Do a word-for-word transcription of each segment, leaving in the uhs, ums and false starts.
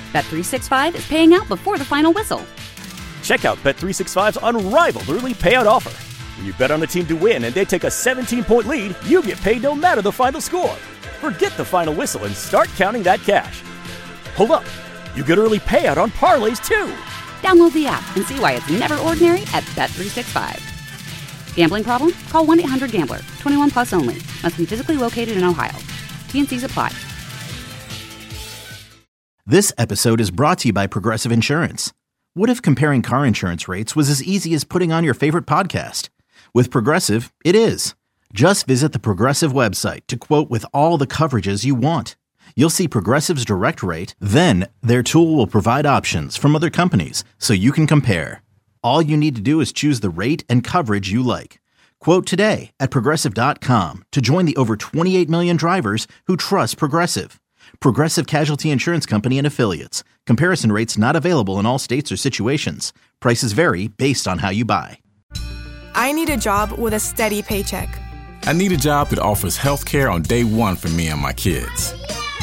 Bet three sixty-five is paying out before the final whistle. Check out Bet three sixty-five's unrivaled early payout offer. When you bet on a team to win and they take a seventeen-point lead, you get paid no matter the final score. Forget the final whistle and start counting that cash. Hold up. You get early payout on parlays, too. Download the app and see why it's never ordinary at Bet three sixty-five. Gambling problem? Call one eight hundred gambler. twenty-one plus only. Must be physically located in Ohio. T and C's apply. This episode is brought to you by Progressive Insurance. What if comparing car insurance rates was as easy as putting on your favorite podcast? With Progressive, it is. Just visit the Progressive website to quote with all the coverages you want. You'll see Progressive's direct rate, then their tool will provide options from other companies so you can compare. All you need to do is choose the rate and coverage you like. Quote today at Progressive dot com to join the over twenty-eight million drivers who trust Progressive. Progressive Casualty Insurance Company and Affiliates. Comparison rates not available in all states or situations. Prices vary based on how you buy. I need a job with a steady paycheck. I need a job that offers health care on day one for me and my kids.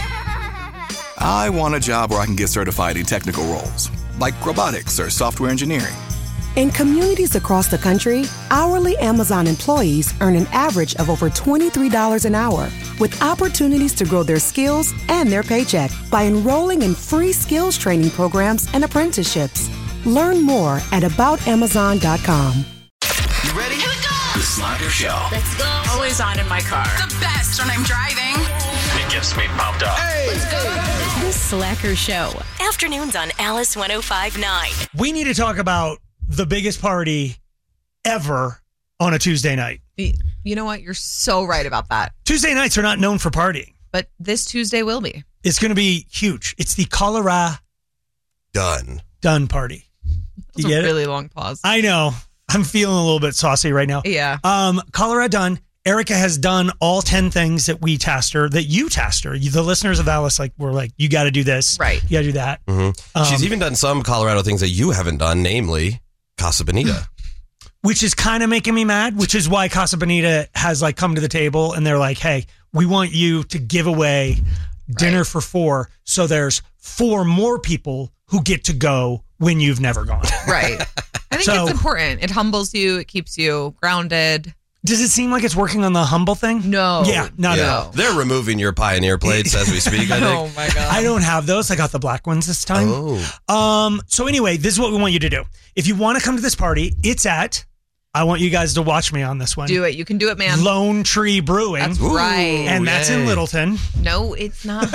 I want a job where I can get certified in technical roles, like robotics or software engineering. In communities across the country, hourly Amazon employees earn an average of over twenty-three dollars an hour, with opportunities to grow their skills and their paycheck by enrolling in free skills training programs and apprenticeships. Learn more at about amazon dot com. You ready? Here we go! The Slacker Show. Let's go. Always on in my car. The best when I'm driving. It gets me pumped up. Hey! Let's go! The Slacker Show. Afternoons on Alice one oh five point nine. We need to talk about the biggest party ever on a Tuesday night. You know what? You're so right about that. Tuesday nights are not known for partying. But this Tuesday will be. It's going to be huge. It's the Colorado Done. Done party. That's a really it? long pause. I know. I'm feeling a little bit saucy right now. Yeah. Um, Colorado Done. Erica has done all ten things that we tasked her, that you tasked her. You, the listeners of Alice, like, were like, you got to do this. Right. You got to do that. Mm-hmm. Um, She's even done some Colorado things that you haven't done, namely Casa Bonita. Which is kind of making me mad, which is why Casa Bonita has like come to the table and they're like, hey, we want you to give away dinner right. for four. So there's four more people who get to go when you've never gone. Right. I think so, it's important. It humbles you. It keeps you grounded. Does it seem like it's working on the humble thing? No. Yeah, not yeah. at all. They're removing your Pioneer plates as we speak, I think. Oh, my God. I don't have those. I got the black ones this time. Oh. Um. So anyway, this is what we want you to do. If you want to come to this party, it's at, I want you guys to watch me on this one. Do it. You can do it, man. Lone Tree Brewing. That's right. And Ooh, that's yay. in Littleton. No, it's not.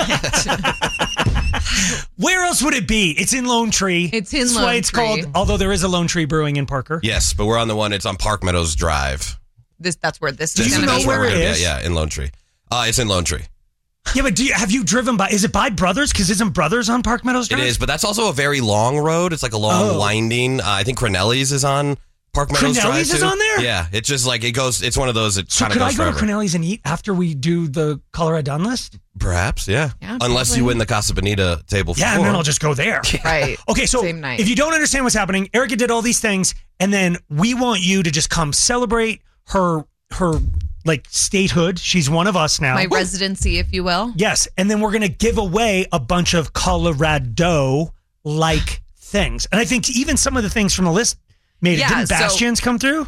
Where else would it be? It's in Lone Tree. It's in That's Lone why it's Tree. called, although there is a Lone Tree Brewing in Parker. Yes, but we're on the one, it's on Park Meadows Drive. This That's where this Do is you going to know be. where it is? Yeah, yeah, in Lone Tree. Uh, it's in Lone Tree. Yeah, but do you, have you driven by? Is it by Brothers? Because isn't Brothers on Park Meadows Drive? It is, but that's also a very long road. It's like a long, Oh. winding. Uh, I think Cronelli's is on Park Meadows Drive. Cronelli's is too. on there? Yeah, it's just like it goes. It's one of those. It So kind of could goes I go forever. to Cronelli's and eat after we do the Colorado Done list? Perhaps, yeah. Yeah, Unless probably. you win the Casa Bonita table. Yeah, for and then I'll just go there. Right. Okay, so Same night. if you don't understand what's happening, Erica did all these things, and then we want you to just come celebrate her her like statehood. She's one of us now. My residency, if you will. Yes, and then we're gonna give away a bunch of Colorado like things, and I think even some of the things from the list made Yeah, it. Didn't so- Bastions come through?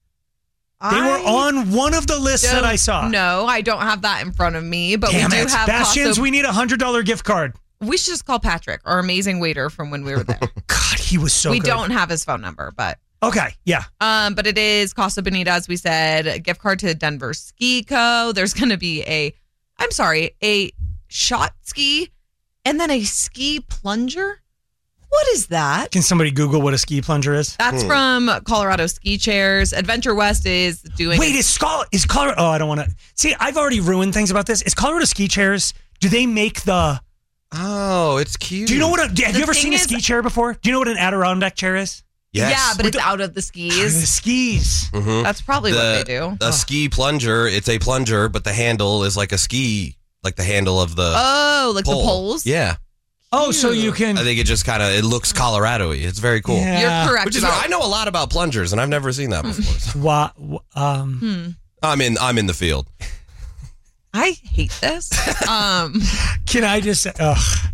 They were on one of the lists that I saw. No, I don't have that in front of me, but Damn we do it. have Bastions, Casa- we need a one hundred dollars gift card. We should just call Patrick, our amazing waiter from when we were there. God, he was so we good. don't have his phone number, but Okay, yeah. um, but it is Casa Bonita, as we said, a gift card to Denver Ski Co. There's going to be a, I'm sorry, a shot ski and then a ski plunger. What is that? Can somebody Google what a ski plunger is? That's Hmm. from Colorado Ski Chairs. Adventure West is doing. Wait, is Col- is Colorado? Oh, I don't want to. See, I've already ruined things about this. Is Colorado Ski Chairs? Do they make the? Oh, it's cute. Do you know what? A, have The you ever thing seen a is- ski chair before? Do you know what an Adirondack chair is? Yes. Yeah, but With it's the- out of the The skis. skis. Mhm. That's probably the, what they do. A ski plunger. It's a plunger, but the handle is like a ski, like the handle of the Oh, like pole. the poles? Yeah. Oh, so you can. I think it just kind of it looks Colorado-y. It's very cool. Yeah. You're correct. Which is about- I know a lot about plungers, and I've never seen that before. So. Wha- wha- um, Hmm. I'm in. I'm in the field. I hate this. Um, Can I just say, ugh.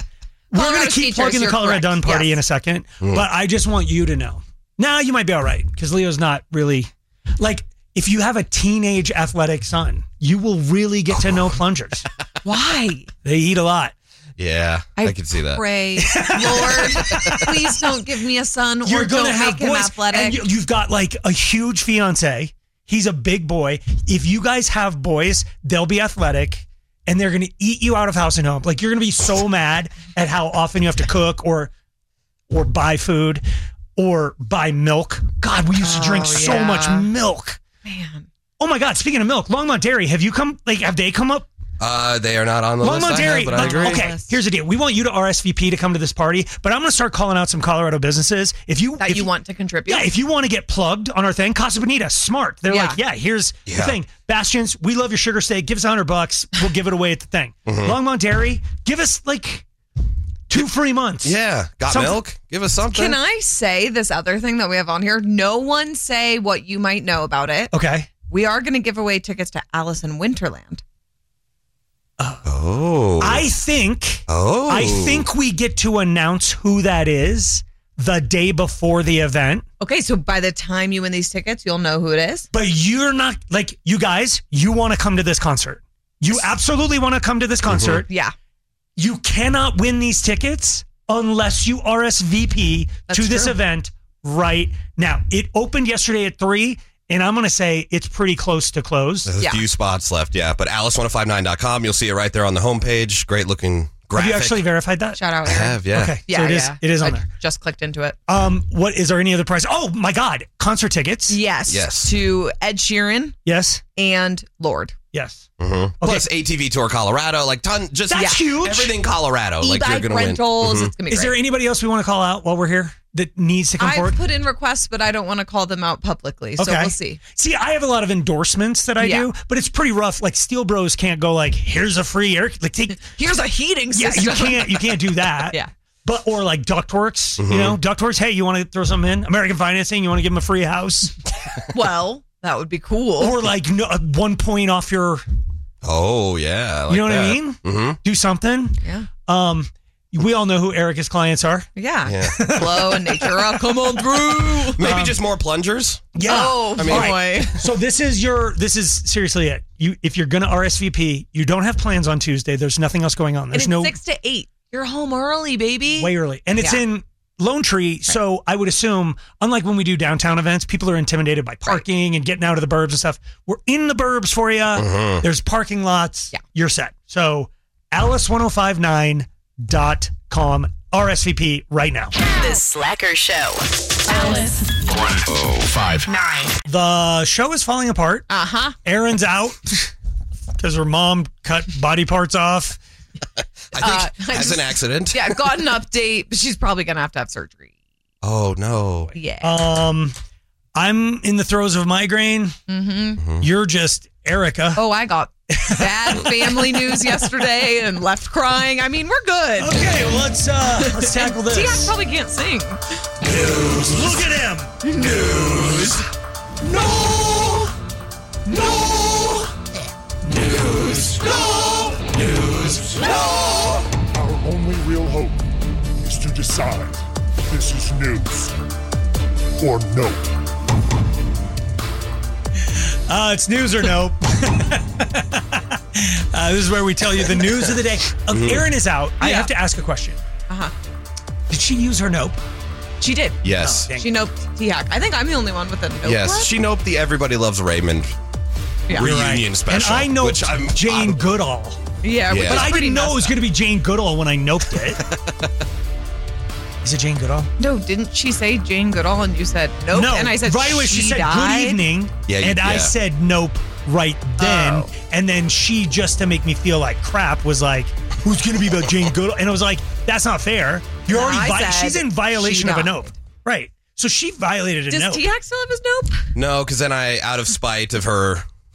We're Colorado going to keep Ski plugging Tours, the you're Colorado correct. Dun Party Yes. in a second, Mm. but I just want you to know. Nah, you might be all right because Leo's not really like. If you have a teenage athletic son, you will really get to know plungers. Why? They eat a lot. Yeah, I, I can see that. Pray, Lord, please don't give me a son You're or going to don't have make him boys, athletic. and you, you've got like a huge fiance. He's a big boy. If you guys have boys, they'll be athletic, and they're going to eat you out of house and home. Like you're going to be so mad at how often you have to cook or or buy food or buy milk. God, we used to drink Oh, so yeah. much milk. Man. Oh my God! Speaking of milk, Longmont Dairy, have you come? Like, have they come up? Uh, they are not on the list. Longmont I Dairy. have, but I like, agree. okay, here's the deal. We want you to R S V P to come to this party, but I'm going to start calling out some Colorado businesses. If you That if you want to contribute? Yeah, if you want to get plugged on our thing, Casa Bonita, smart. They're Yeah. like, yeah, here's Yeah. the thing. Bastions, we love your sugar steak. Give us a hundred bucks. We'll give it away at the thing. Mhm. Longmont Dairy, give us like two free months. Yeah, got Something- milk? Give us something. Can I say this other thing that we have on here? No one say what you might know about it. Okay. We are going to give away tickets to Alice in Winterland. Oh. I think. Oh. I think we get to announce who that is the day before the event. Okay, so by the time you win these tickets, you'll know who it is. But you're not like you guys. You want to come to this concert. You absolutely want to come to this concert. Yeah. You cannot win these tickets unless you R S V P That's to this true. event right now. It opened yesterday at three, and I'm going to say it's pretty close to close. There's a Yeah. few spots left, yeah. But alice ten fifty-nine dot com, you'll see it right there on the homepage. Great looking graphic. Have you actually verified that? Shout out. I Aaron. have, yeah. Okay, Yeah, so it is. yeah. It is on I there. just clicked into it. Um, what is there any other price? Oh my God, concert tickets. Yes. Yes. To Ed Sheeran Yes. and Lord. Yes. Mhm. Plus A T V Tour Colorado, like ton, just That's huge. everything Colorado. Like you're E-bike gonna win. rentals. Mhm. It's gonna be Is great. there anybody else we want to call out while we're here that needs to come I've forward? put in requests, but I don't want to call them out publicly. So we'll see. See, I have a lot of endorsements that I Yeah. do, but it's pretty rough. Like Steel Bros can't go like, here's a free air. Like take, Here's a heating yeah, system. you can't, you can't do that. Yeah. But or like Ductworks, Mhm. you know, Ductworks. Hey, you want to throw something in? American Financing, you want to give them a free house, Well, that would be cool. or like no, uh, one point off your. Oh yeah. I like you know what I that. mean? Mm-hmm. Do something. Yeah. Um, we all know who Erica's clients are. Yeah. Yeah. Flow and nature. Oh, come on through. Maybe Um, just more plungers. Yeah. Oh, I mean- boy. All right. So this is your. This is seriously it. You, if you're gonna R S V P, you don't have plans on Tuesday. There's nothing else going on. And There's it's no six to eight. You're home early, baby. way early, and it's Yeah. in Lone Tree. So I would assume, unlike when we do downtown events, people are intimidated by parking and getting out of the burbs and stuff. We're in the burbs for you. Mhm. There's parking lots. Yeah. You're set. So alice ten fifty-nine dot com R S V P right now. The Slacker Show. Alice. ten fifty-nine. The show is falling apart. Uh huh. Erin's out because her mom cut body parts off. I think Uh, I as just- an accident. Yeah, got an update, but she's probably gonna have to have surgery. Oh no. Yeah. Um, I'm in the throes of migraine. mm-hmm. You're just Erica. Oh, I got bad family news yesterday and left crying. I mean, we're good. Okay, well, let's uh, let's tackle this. T-Ax probably can't sing. News. Look at him. News. No. No. News. No. News. No. Our only real hope is to decide if this is news or nope. Uh, it's news or nope. uh, this is where we tell you the news of the day. Um, Erin is out. I Yeah. have to ask a question. Uh huh. Did she use her nope? She did. Yes. Oh, dang. She noped T-Hack. I think I'm the only one with a nope. Yes. left. She noped the Everybody Loves Raymond Yeah. You're reunion right. special. And I know which I'm, Jane I'm- Goodall. Yeah, Yeah. which But is I pretty didn't know it messed was up. going to be Jane Goodall when I noped it. Is it Jane Goodall? No, didn't she say Jane Goodall and you said nope? No. And I said right away she, said died? good evening. Yeah, you- and I yeah. said nope right then. Oh. And then she, just to make me feel like crap, was like, who's going to be about Jane Goodall? And I was like, that's not fair. You're No, already I vi- said she's in violation she of a died. nope. Right. So she violated a Does nope. T-Hack still have his nope? No, because then I, out of spite of her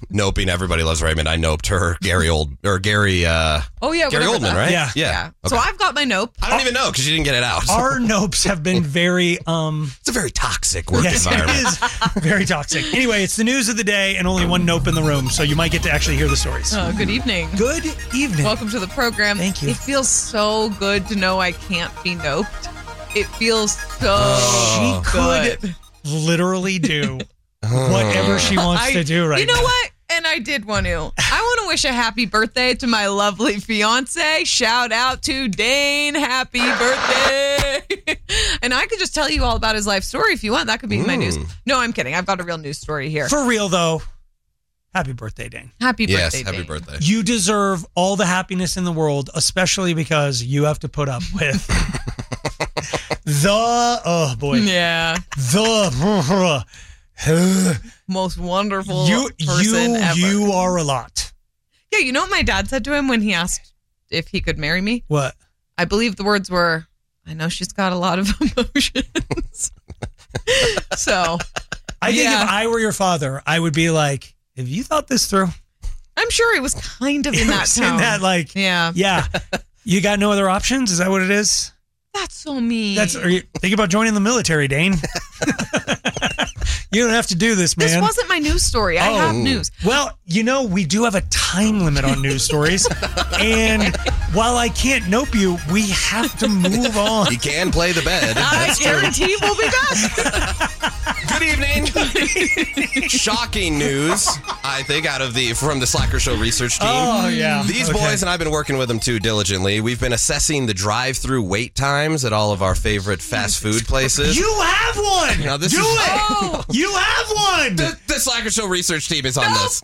noping Everybody Loves Raymond, I noped her, Gary Old or Gary. Uh, oh yeah, Gary Oldman, that. right? Yeah, yeah. yeah. Okay. So I've got my nope. I don't even know because you didn't get it out. Our nopes have been very. um It's a very toxic work yes, environment. It is very toxic. Anyway, it's the news of the day, and only one nope in the room, so you might get to actually hear the stories. Oh, good evening. Good evening. Welcome to the program. Thank you. It feels so good to know I can't be noped. It feels so She good. could literally do whatever she wants I, to do right now. You know now. what? And I did want to. I want to wish a happy birthday to my lovely fiance. Shout out to Dane. Happy birthday. And I could just tell you all about his life story if you want. That could be Mm. my news. No, I'm kidding. I've got a real news story here. For real, though, happy birthday, Dane. Happy yes, birthday, happy Dane. birthday. You deserve all the happiness in the world, especially because you have to put up with the, oh boy. Yeah. The, most wonderful you, person you, ever. You are a lot. Yeah, you know what my dad said to him when he asked if he could marry me? What? I believe the words were, I know she's got a lot of emotions. So, I think yeah. if I were your father, I would be like, have you thought this through? I'm sure he was kind of in It that was tone. in that, like, yeah. yeah. You got no other options? Is that what it is? That's so mean. That's. Are you thinking about joining the military, Dane? You don't have to do this, man. This wasn't my news story. I Oh. have news. Well, you know, we do have a time limit on news stories. And while I can't nope you, we have to move on. You can play the bed. I That's true. guarantee we'll be back. Good evening. Shocking news, I think, out of the from the Slacker Show research team. Oh, yeah. These Okay. boys, and I've been working with them too diligently. We've been assessing the drive-through wait times at all of our favorite fast food places. You have one. Now, this do is- it. Oh. You have one. The, the Slacker Show research team is on this.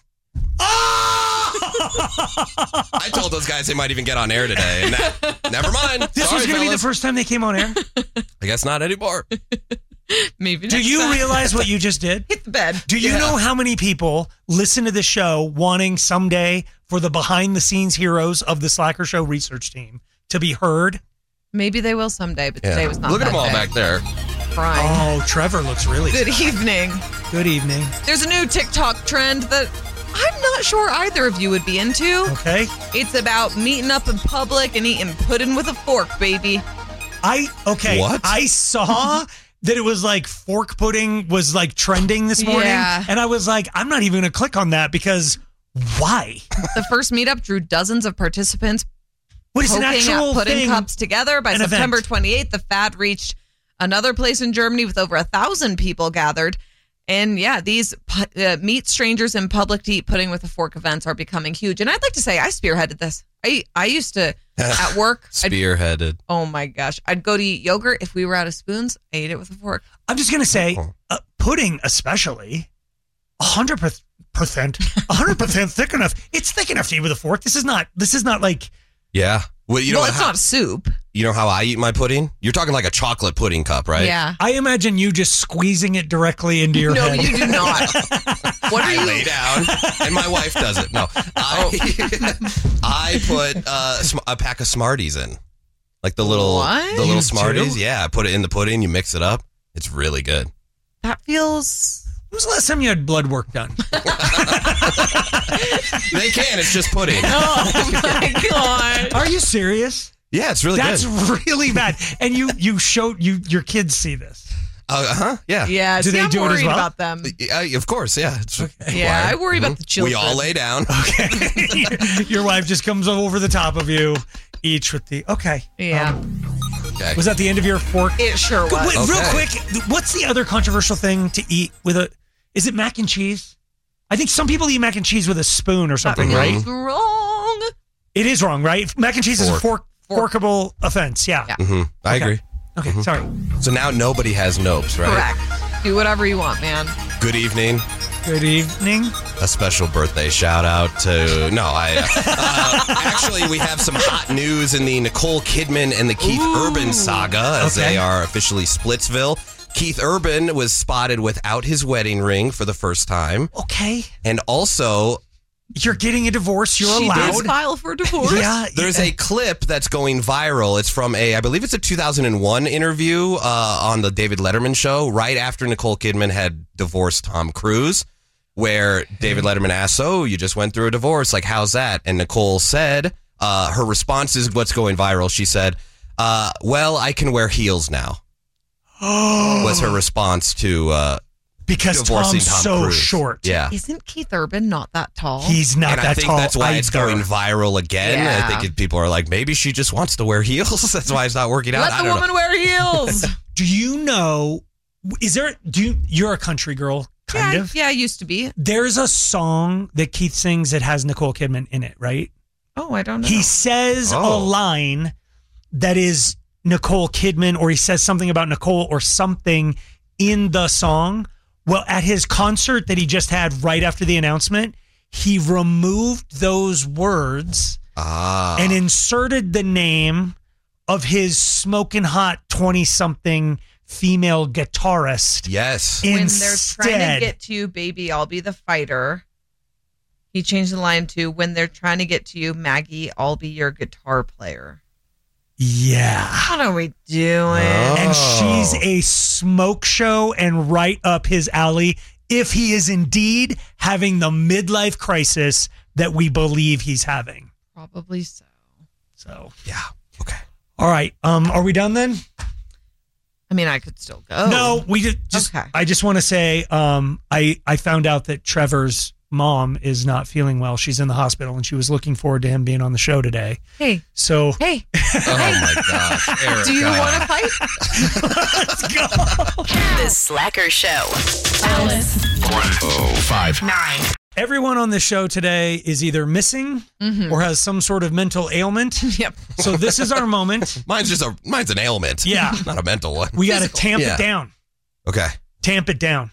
Oh! I told those guys they might even get on air today. And that, never mind. This Sorry, was going to be the fellas. first time they came on air. I guess not anymore. Maybe Do next you time. realize what you just did? Hit the bed. Do you Yeah. know how many people listen to the show wanting someday for the behind-the-scenes heroes of the Slacker Show research team to be heard? Maybe they will someday, but Yeah. today was not Look at that them all day. back there. Crying. Oh, Trevor looks really Good sad. evening. Good evening. There's a new TikTok trend that I'm not sure either of you would be into. Okay. It's about meeting up in public and eating pudding with a fork, baby. I okay. What? I saw that it was like fork pudding was like trending this morning, Yeah. and I was like, I'm not even going to click on that because why? The first meetup drew dozens of participants What is an poking actual at pudding thing? cups together. By An September event. twenty-eighth, the fad reached another place in Germany with over a thousand people gathered. And yeah, these pu- uh, meet strangers in public to eat pudding with a fork events are becoming huge. And I'd like to say I spearheaded this. I I used to at work. I'd- Spearheaded. oh my gosh, I'd go to eat yogurt if we were out of spoons. I ate it with a fork. I'm just going to say, uh, pudding especially, one hundred percent, one hundred percent thick enough. It's thick enough to eat with a fork. This is not. This is not like. Yeah. Well, you know, well, it's how, not soup. you know how I eat my pudding? You're talking like a chocolate pudding cup, right? Yeah. I imagine you just squeezing it directly into your No, head. you do not. What are I you? lay down, and my wife does it. No, I I put uh, sm- a pack of Smarties in, like the little What? the little You Smarties. do? Yeah, I put it in the pudding. You mix it up. It's really good. That feels. When was the last time you had blood work done? They can. It's just pudding. Oh my god. Are you serious? Yeah, it's really That's good. really bad. And you you showed you your kids see this. Uh huh. Yeah. Yeah. Do see, they I'm do it as worried well? about them. Uh, of course. Yeah. It's Yeah, I required. worry about Mhm. the children. We all lay down. Okay. Your wife just comes over the top of you, each with the okay. Yeah. Um, Okay. was that the end of your fork? It sure was. Wait, real Okay. quick, what's the other controversial thing to eat with a? Is it mac and cheese? I think some people eat mac and cheese with a spoon or something, That right? feels wrong. It is wrong, right? Mac and cheese is a fork, Fork. forkable offense. Yeah. Yeah. hmm I Okay. agree. Okay. Sorry. So now nobody has nopes, right? Correct. Do whatever you want, man. Good evening. Good evening. A special birthday shout out to no, I uh, actually we have some hot news in the Nicole Kidman and the Keith Ooh. Urban saga as Okay. they are officially Splitsville. Keith Urban was spotted without his wedding ring for the first time, Okay. and also You're getting a divorce. You're she allowed. did file for divorce. Yeah. there's a clip that's going viral. It's from a, I believe it's a two thousand one interview uh, on the David Letterman show right after Nicole Kidman had divorced Tom Cruise, where David Letterman asked, so you just went through a divorce. Like, how's that? And Nicole said, uh, her response is what's going viral. She said, uh, well, I can wear heels now. Oh. Was her response to uh, because divorcing Tom's Tom so Cruise. short. Yeah. Isn't Keith Urban not that tall? He's not and that I think tall. that's why either. it's going viral again. Yeah. I think it, people are like, maybe she just wants to wear heels. That's why it's not working out. Let I the don't woman know. wear heels. Do you know, is there, do you, you're a country girl, kind yeah, of? Yeah, I used to be. There's a song that Keith sings that has Nicole Kidman in it, right? Oh, I don't know. He says Oh. a line that is Nicole Kidman, or he says something about Nicole or something in the song. Well, at his concert that he just had right after the announcement, he removed those words ah. and inserted the name of his smoking hot twenty-something female guitarist. Yes. When Instead, they're trying to get to you, baby, I'll be the fighter. He changed the line to, when they're trying to get to you, Maggie, I'll be your guitar player. yeah. What are we doing? Oh. And she's a smoke show and right up his alley if he is indeed having the midlife crisis that we believe he's having. Probably so. So, yeah. Okay. All right. Um, are we done then? I mean, I could still go. No, we just, just Okay. I just want to say um, I, I found out that Trevor's mom is not feeling well. She's in the hospital and she was looking forward to him being on the show today. Hey. So, Hey. Oh my gosh. Erica. Do you want to fight? let's go. The Slacker Show. Alice. one oh five Nine. Everyone on the show today is either missing Mhm. or has some sort of mental ailment. Yep. So this is our moment. Mine's just a mine's an ailment. Yeah. Not a mental one. We got to Physical. tamp Yeah. it down. Okay. Tamp it down.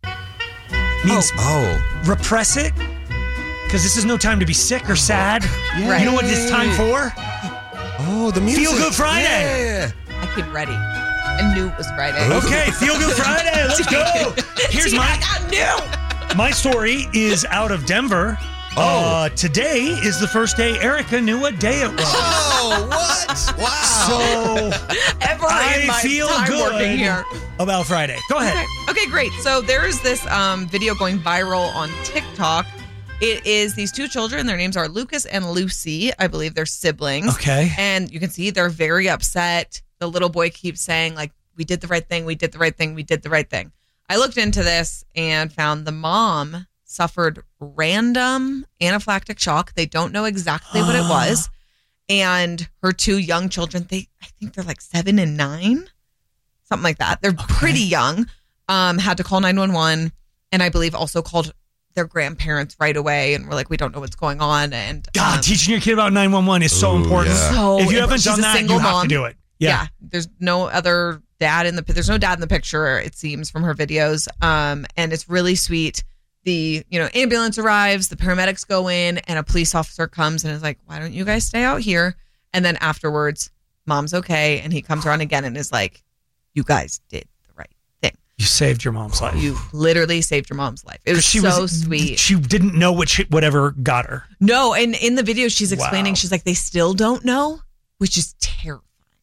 Means Oh. repress it. Because this is no time to be sick or sad. Right. You know what it's time for? Oh, the music. Feel Good Friday. Yeah. I came ready. I knew it was Friday. Okay, Feel Good Friday. Let's go. Here's See, my I got new. my story is out of Denver. Oh. Uh, today is the first day Erica knew what day it was. Oh, what? Wow. So Ever I in my feel time good working here. about Friday. Go ahead. Okay. Okay, great. So there's this um, video going viral on TikTok. It is these two children. Their names are Lucas and Lucy. I believe they're siblings. Okay. And you can see they're very upset. The little boy keeps saying, like, we did the right thing. We did the right thing. We did the right thing. I looked into this and found the mom suffered random anaphylactic shock. They don't know exactly what it was. And her two young children, they I think they're like seven and nine, something like that. They're Okay. pretty young. Um, had to call nine one one, and I believe also called their grandparents right away, and we're like, we don't know what's going on. And God, um, teaching your kid about nine one one is so Ooh, important. yeah. so If you haven't she's done a that, single you have mom. to do it. Yeah. Yeah. There's no other dad in the there's no dad in the picture, it seems, from her videos. Um, and it's really sweet. The, you know, ambulance arrives, the paramedics go in, and a police officer comes and is like, why don't you guys stay out here? And then afterwards, mom's okay. And he comes around again and is like, you guys did the right thing. You saved your mom's life. You literally saved your mom's life. It was she so was, sweet. She didn't know what she, whatever got her. No, and in the video, she's explaining, Wow. she's like, they still don't know, which is terrifying.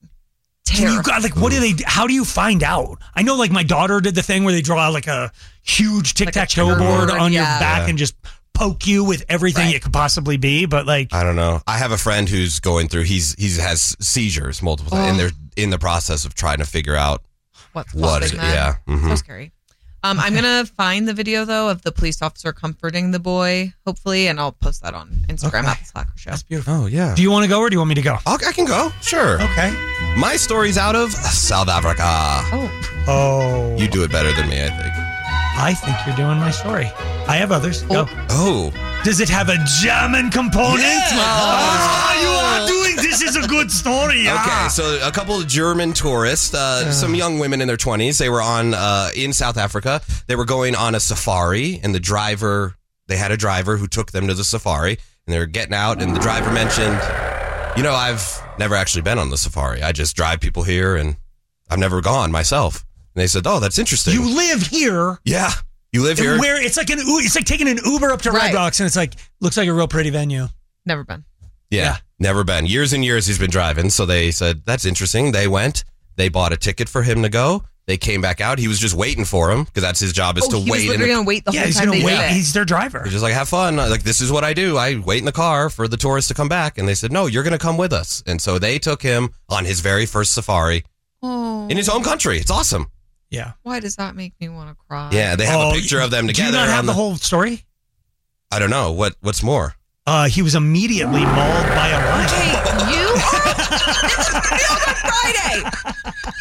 Do Terrifying. you got like what do they? How do you find out? I know like my daughter did the thing where they draw like a huge tic tac toe Like a board checkerboard, on your yeah. back Yeah. and just poke you with everything Right. it could possibly be. But like, I don't know. I have a friend who's going through. He's he's has seizures multiple times, and Oh. they're in the process of trying to figure out What's what. causing It, that. yeah. Mhm. So scary. Um, I'm gonna find the video though of the police officer comforting the boy, hopefully, and I'll post that on Instagram Okay. at the Slacker Show. that's beautiful. Oh yeah. Do you want to go or do you want me to go? I'll, I can go. Sure. Okay. My story's out of South Africa. Oh, Oh, You do it better than me, I think. I think you're doing my story. I have others. Go. Oh. Does it have a German component? Yeah. Ah, you are doing. This is a good story. Okay, Ah. so a couple of German tourists, uh, some young women in their twenties, they were on uh, in South Africa. They were going on a safari, and the driver, they had a driver who took them to the safari, and they were getting out, and the driver mentioned, you know, I've never actually been on the safari. I just drive people here, and I've never gone myself. And they said, oh, that's interesting. You live here. yeah, you live here. Where it's like an U- it's like taking an Uber up to Right. Red Rocks and it's like looks like a real pretty venue. never been. Yeah, Yeah. never been. Years and years he's been driving. So they said, that's interesting. They went, they bought a ticket for him to go. They came back out. He was just waiting for him because that's his job is oh, to he wait. Was literally in the, gonna wait the yeah, whole he's time gonna they wait. did it. He's their driver. He's just like, have fun. Like, this is what I do. I wait in the car for the tourists to come back. And they said, no, you're going to come with us. And so they took him on his very first safari oh. in his home country. It's awesome. Yeah. Why does that make me want to cry? Yeah, they have oh, a picture of them together. Do you not have on the, the whole story? I don't know. What What's more? Uh, he was immediately mauled by a lion. Okay, you are. This is Field on Friday.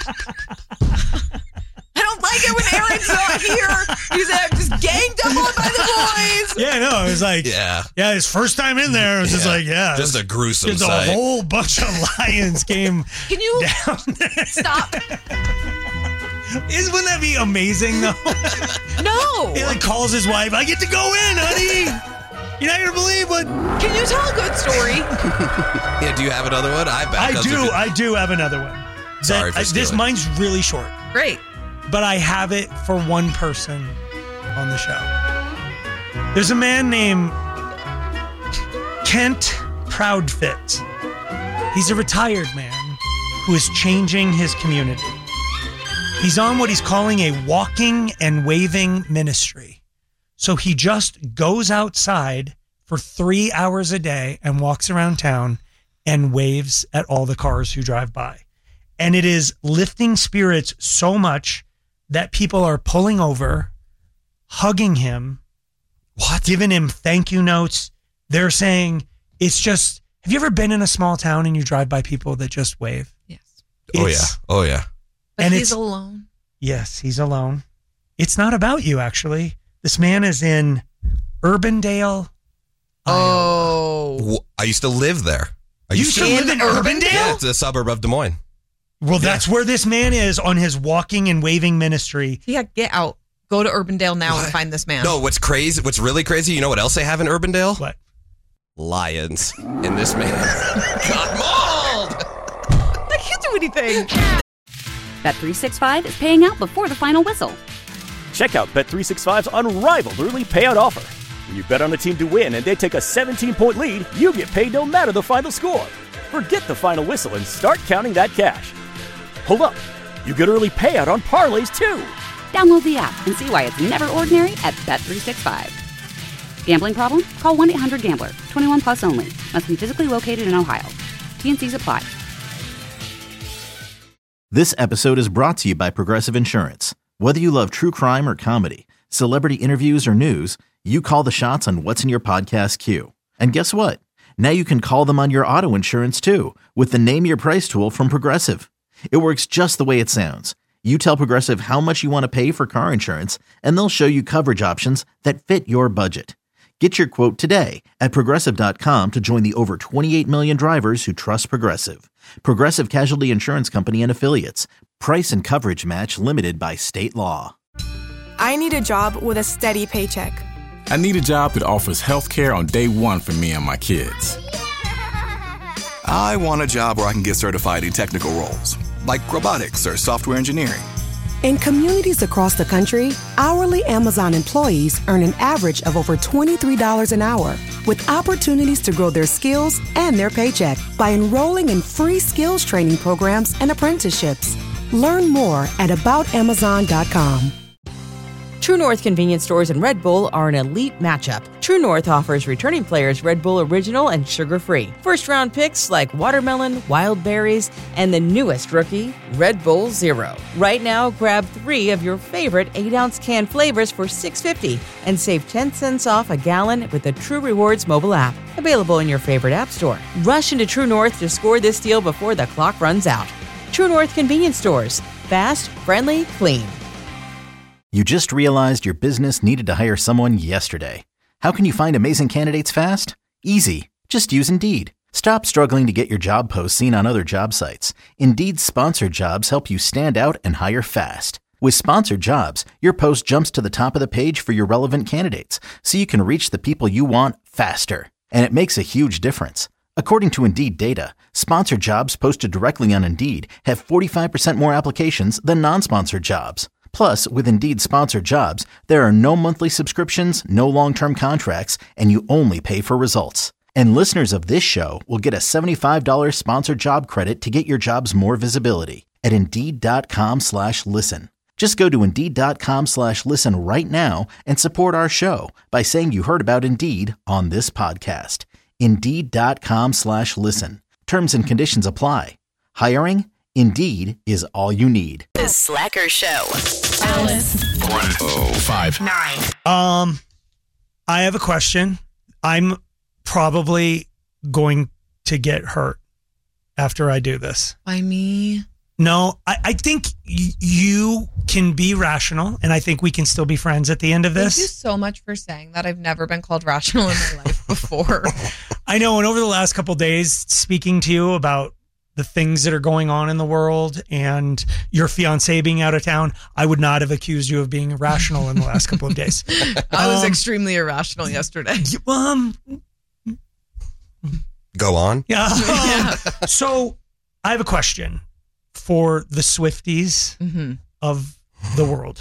I don't like it when Aaron's not here. He's uh, just ganged up on by the boys. Yeah, no, it was like, yeah, yeah, his first time in there, it was yeah. just like, yeah, just a gruesome There's sight. a whole bunch of lions came. Can you down stop? Is wouldn't that be amazing though? No. He like calls his wife. I get to go in, honey. You're not gonna believe what. Can you tell a good story? Yeah. Do you have another one? I bet. I do. I do have another one. Sorry that, for I, This stealing. mine's really short. Great. But I have it for one person on the show. There's a man named Kent Proudfit. He's a retired man who is changing his community. He's on what he's calling a walking and waving ministry. So he just goes outside for three hours a day and walks around town and waves at all the cars who drive by. And it is lifting spirits so much that people are pulling over, hugging him, what? giving him thank you notes. They're saying, it's just, have you ever been in a small town and you drive by people that just wave? Yes. Oh, It's- yeah. Oh, yeah. But And he's it's- alone. Yes, he's alone. It's not about you, actually. This man is in Urbandale. Oh. W- I used to live there. I You used to live in Urbandale? Yeah, it's a suburb of Des Moines. Well, that's where this man is on his walking and waving ministry. Yeah, get out. Go to Urbandale now and find this man. No, what's crazy, what's really crazy, you know what else they have in Urbandale? What? Lions. And this man got mauled. I can't do anything. Bet three sixty-five is paying out before the final whistle. Check out Bet three sixty-five's unrivaled early payout offer. When you bet on a team to win and they take a seventeen-point lead, you get paid no matter the final score. Forget the final whistle and start counting that cash. Hold up. You get early payout on parlays, too. Download the app and see why it's never ordinary at Bet three sixty-five. Gambling problem? Call one eight hundred gambler. twenty-one plus only. Must be physically located in Ohio. T N Cs apply. This episode is brought to you by Progressive Insurance. Whether you love true crime or comedy, celebrity interviews or news, you call the shots on what's in your podcast queue. And guess what? Now you can call them on your auto insurance too with the Name Your Price tool from Progressive. It works just the way it sounds. You tell Progressive how much you want to pay for car insurance, and they'll show you coverage options that fit your budget. Get your quote today at Progressive dot com to join the over twenty-eight million drivers who trust Progressive. Progressive Casualty Insurance Company and Affiliates. Price and coverage match limited by state law. I need a job with a steady paycheck. I need a job that offers health care on day one for me and my kids. I want a job where I can get certified in technical roles, like robotics or software engineering. In communities across the country, hourly Amazon employees earn an average of over twenty-three dollars an hour, with opportunities to grow their skills and their paycheck by enrolling in free skills training programs and apprenticeships. Learn more at about amazon dot com. True North convenience stores and Red Bull are an elite matchup. True North offers returning players Red Bull Original and sugar-free. First-round picks like watermelon, wild berries, and the newest rookie, Red Bull Zero. Right now, grab three of your favorite eight-ounce can flavors for six dollars and fifty cents and save ten cents off a gallon with the True Rewards mobile app. Available in your favorite app store. Rush into True North to score this deal before the clock runs out. True North convenience stores. Fast, friendly, clean. You just realized your business needed to hire someone yesterday. How can you find amazing candidates fast? Easy. Just use Indeed. Stop struggling to get your job posts seen on other job sites. Indeed's sponsored jobs help you stand out and hire fast. With sponsored jobs, your post jumps to the top of the page for your relevant candidates, so you can reach the people you want faster. And it makes a huge difference. According to Indeed data, sponsored jobs posted directly on Indeed have forty-five percent more applications than non-sponsored jobs. Plus, with Indeed sponsored jobs, there are no monthly subscriptions, no long-term contracts, and you only pay for results. And listeners of this show will get a seventy-five dollars sponsored job credit to get your jobs more visibility at Indeed.com slash listen. Just go to Indeed.com slash listen right now and support our show by saying you heard about Indeed on this podcast. Indeed.com slash listen. Terms and conditions apply. Hiring? Indeed is all you need. The Slacker Show. Alice. one oh five Nine. Um, I have a question. I'm probably going to get hurt after I do this. By me? No, I, I think y- you can be rational, and I think we can still be friends at the end of this. Thank you so much for saying that. I've never been called rational in my life before. I know, and over the last couple of days, speaking to you about the things that are going on in the world and your fiance being out of town, I would not have accused you of being irrational in the last couple of days. I was um, extremely irrational yesterday. Um, Go on. Yeah. Yeah. So I have a question for the Swifties Mm-hmm. of the world.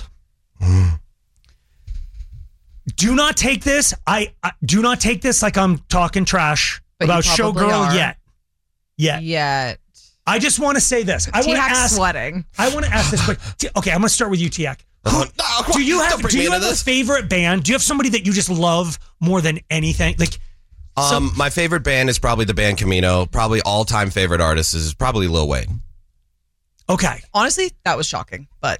Do not take this. I, I do not take this like I'm talking trash But about you probably Showgirl are. yet. Yet. Yet. I just want to say this. I want to T-Hack's ask. sweating. I want to ask this quick. T- Okay, I'm going to start with you, Tiak. Uh, no, Do you don't have bring do me you into have a this. favorite band? Do you have somebody that you just love more than anything? Like, Um, my favorite band is probably the band Camino. Probably all-time favorite artist is probably Lil Wayne. okay, Honestly, that was shocking, but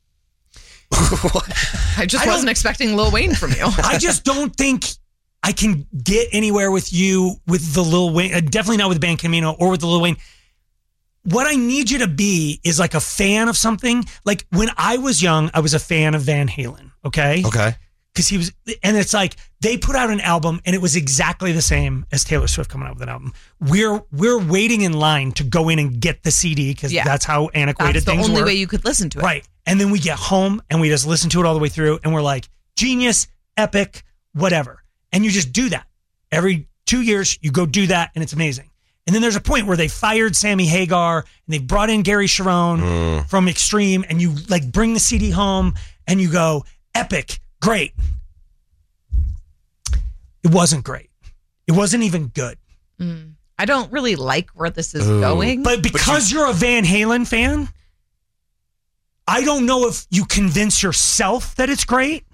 I just I wasn't don't- expecting Lil Wayne from you. I just don't think I can get anywhere with you with the Lil Wayne. Uh, definitely not with the band Camino or with the Lil Wayne. What I need you to be is like a fan of something. Like when I was young, I was a fan of Van Halen. Okay. Okay. Because he was, and it's like they put out an album and it was exactly the same as Taylor Swift coming out with an album. We're we're waiting in line to go in and get the C D because Yeah. that's how antiquated That's the things only were. way you could listen to it. Right. And then we get home and we just listen to it all the way through and we're like, genius, epic, whatever. And you just do that. Every two years, you go do that and it's amazing. And then there's a point where they fired Sammy Hagar and they've brought in Gary Sharon Mm. from Extreme and you like bring the C D home and you go, epic, great. It wasn't great. It wasn't even good. Mm. I don't really like where this is Ooh. going. But because you're a Van Halen fan, I don't know if you convince yourself that it's great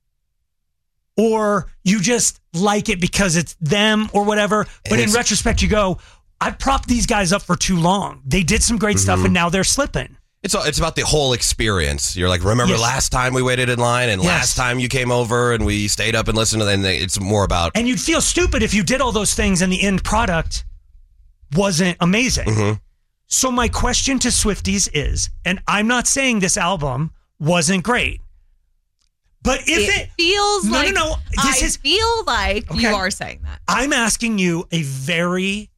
or you just like it because it's them or whatever. But in It's- retrospect, you go, I propped these guys up for too long. They did some great stuff and now they're slipping. It's all, it's about the whole experience. You're like, remember Yes. last time we waited in line and Yes. last time you came over and we stayed up and listened to them. It's more about, And you'd feel stupid if you did all those things and the end product wasn't amazing. Mhm. So my question to Swifties is, and I'm not saying this album wasn't great, but if it, it feels no, like no, no, this I is, feel like Okay. you are saying that. I'm asking you a very,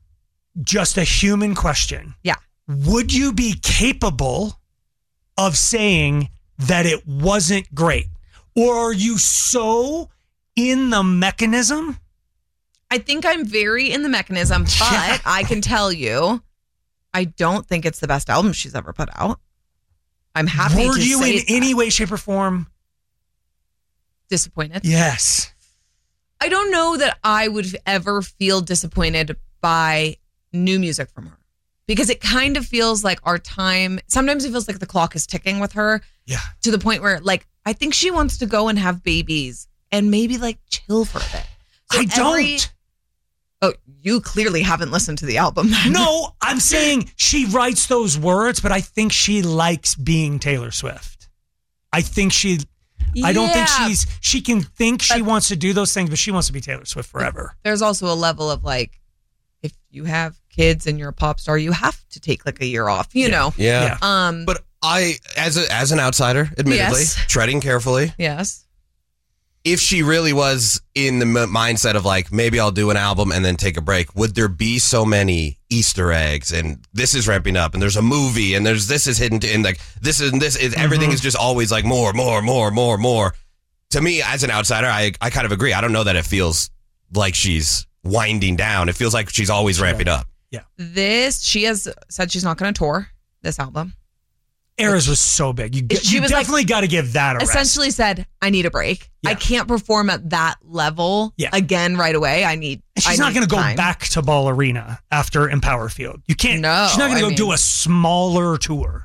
just a human question. Yeah. Would you be capable of saying that it wasn't great? Or are you so in the mechanism? I think I'm very in the mechanism, but Yeah. I can tell you, I don't think it's the best album she's ever put out. I'm happy Were to you say in that. any way, shape, or form? disappointed. Yes. I don't know that I would ever feel disappointed by new music from her because it kind of feels like our time. Sometimes it feels like the clock is ticking with her. Yeah. To the point where, like, I think she wants to go and have babies and maybe like chill for a bit. So I don't. every- Oh, you clearly haven't listened to the album. Then. No, I'm saying she writes those words, but I think she likes being Taylor Swift. I think she, I don't think Yeah. she's, she can think she wants to do those things, but she wants to be Taylor Swift forever. There's also a level of like, if you have kids and you're a pop star, you have to take like a year off, you know? yeah. Um, But I, as a, as an outsider, admittedly, Yes. treading carefully, yes. if she really was in the m- mindset of like, maybe I'll do an album and then take a break, would there be so many Easter eggs and this is ramping up and there's a movie and there's this is hidden to, and like this is this is everything Mhm. is just always like more, more, more, more, more. To me, as an outsider, I I kind of agree. I don't know that it feels like she's winding down. It feels like she's always ramping up. This, she has said she's not going to tour this album. Eras was so big. You, She you was like- definitely got to give that a rest. Essentially said, I need a break. I can't perform at that level Yeah. again right away. I need And she's I not need going to go time. back to Ball Arena after Empower Field. You can't. No, she's not going I to go mean- do a smaller tour.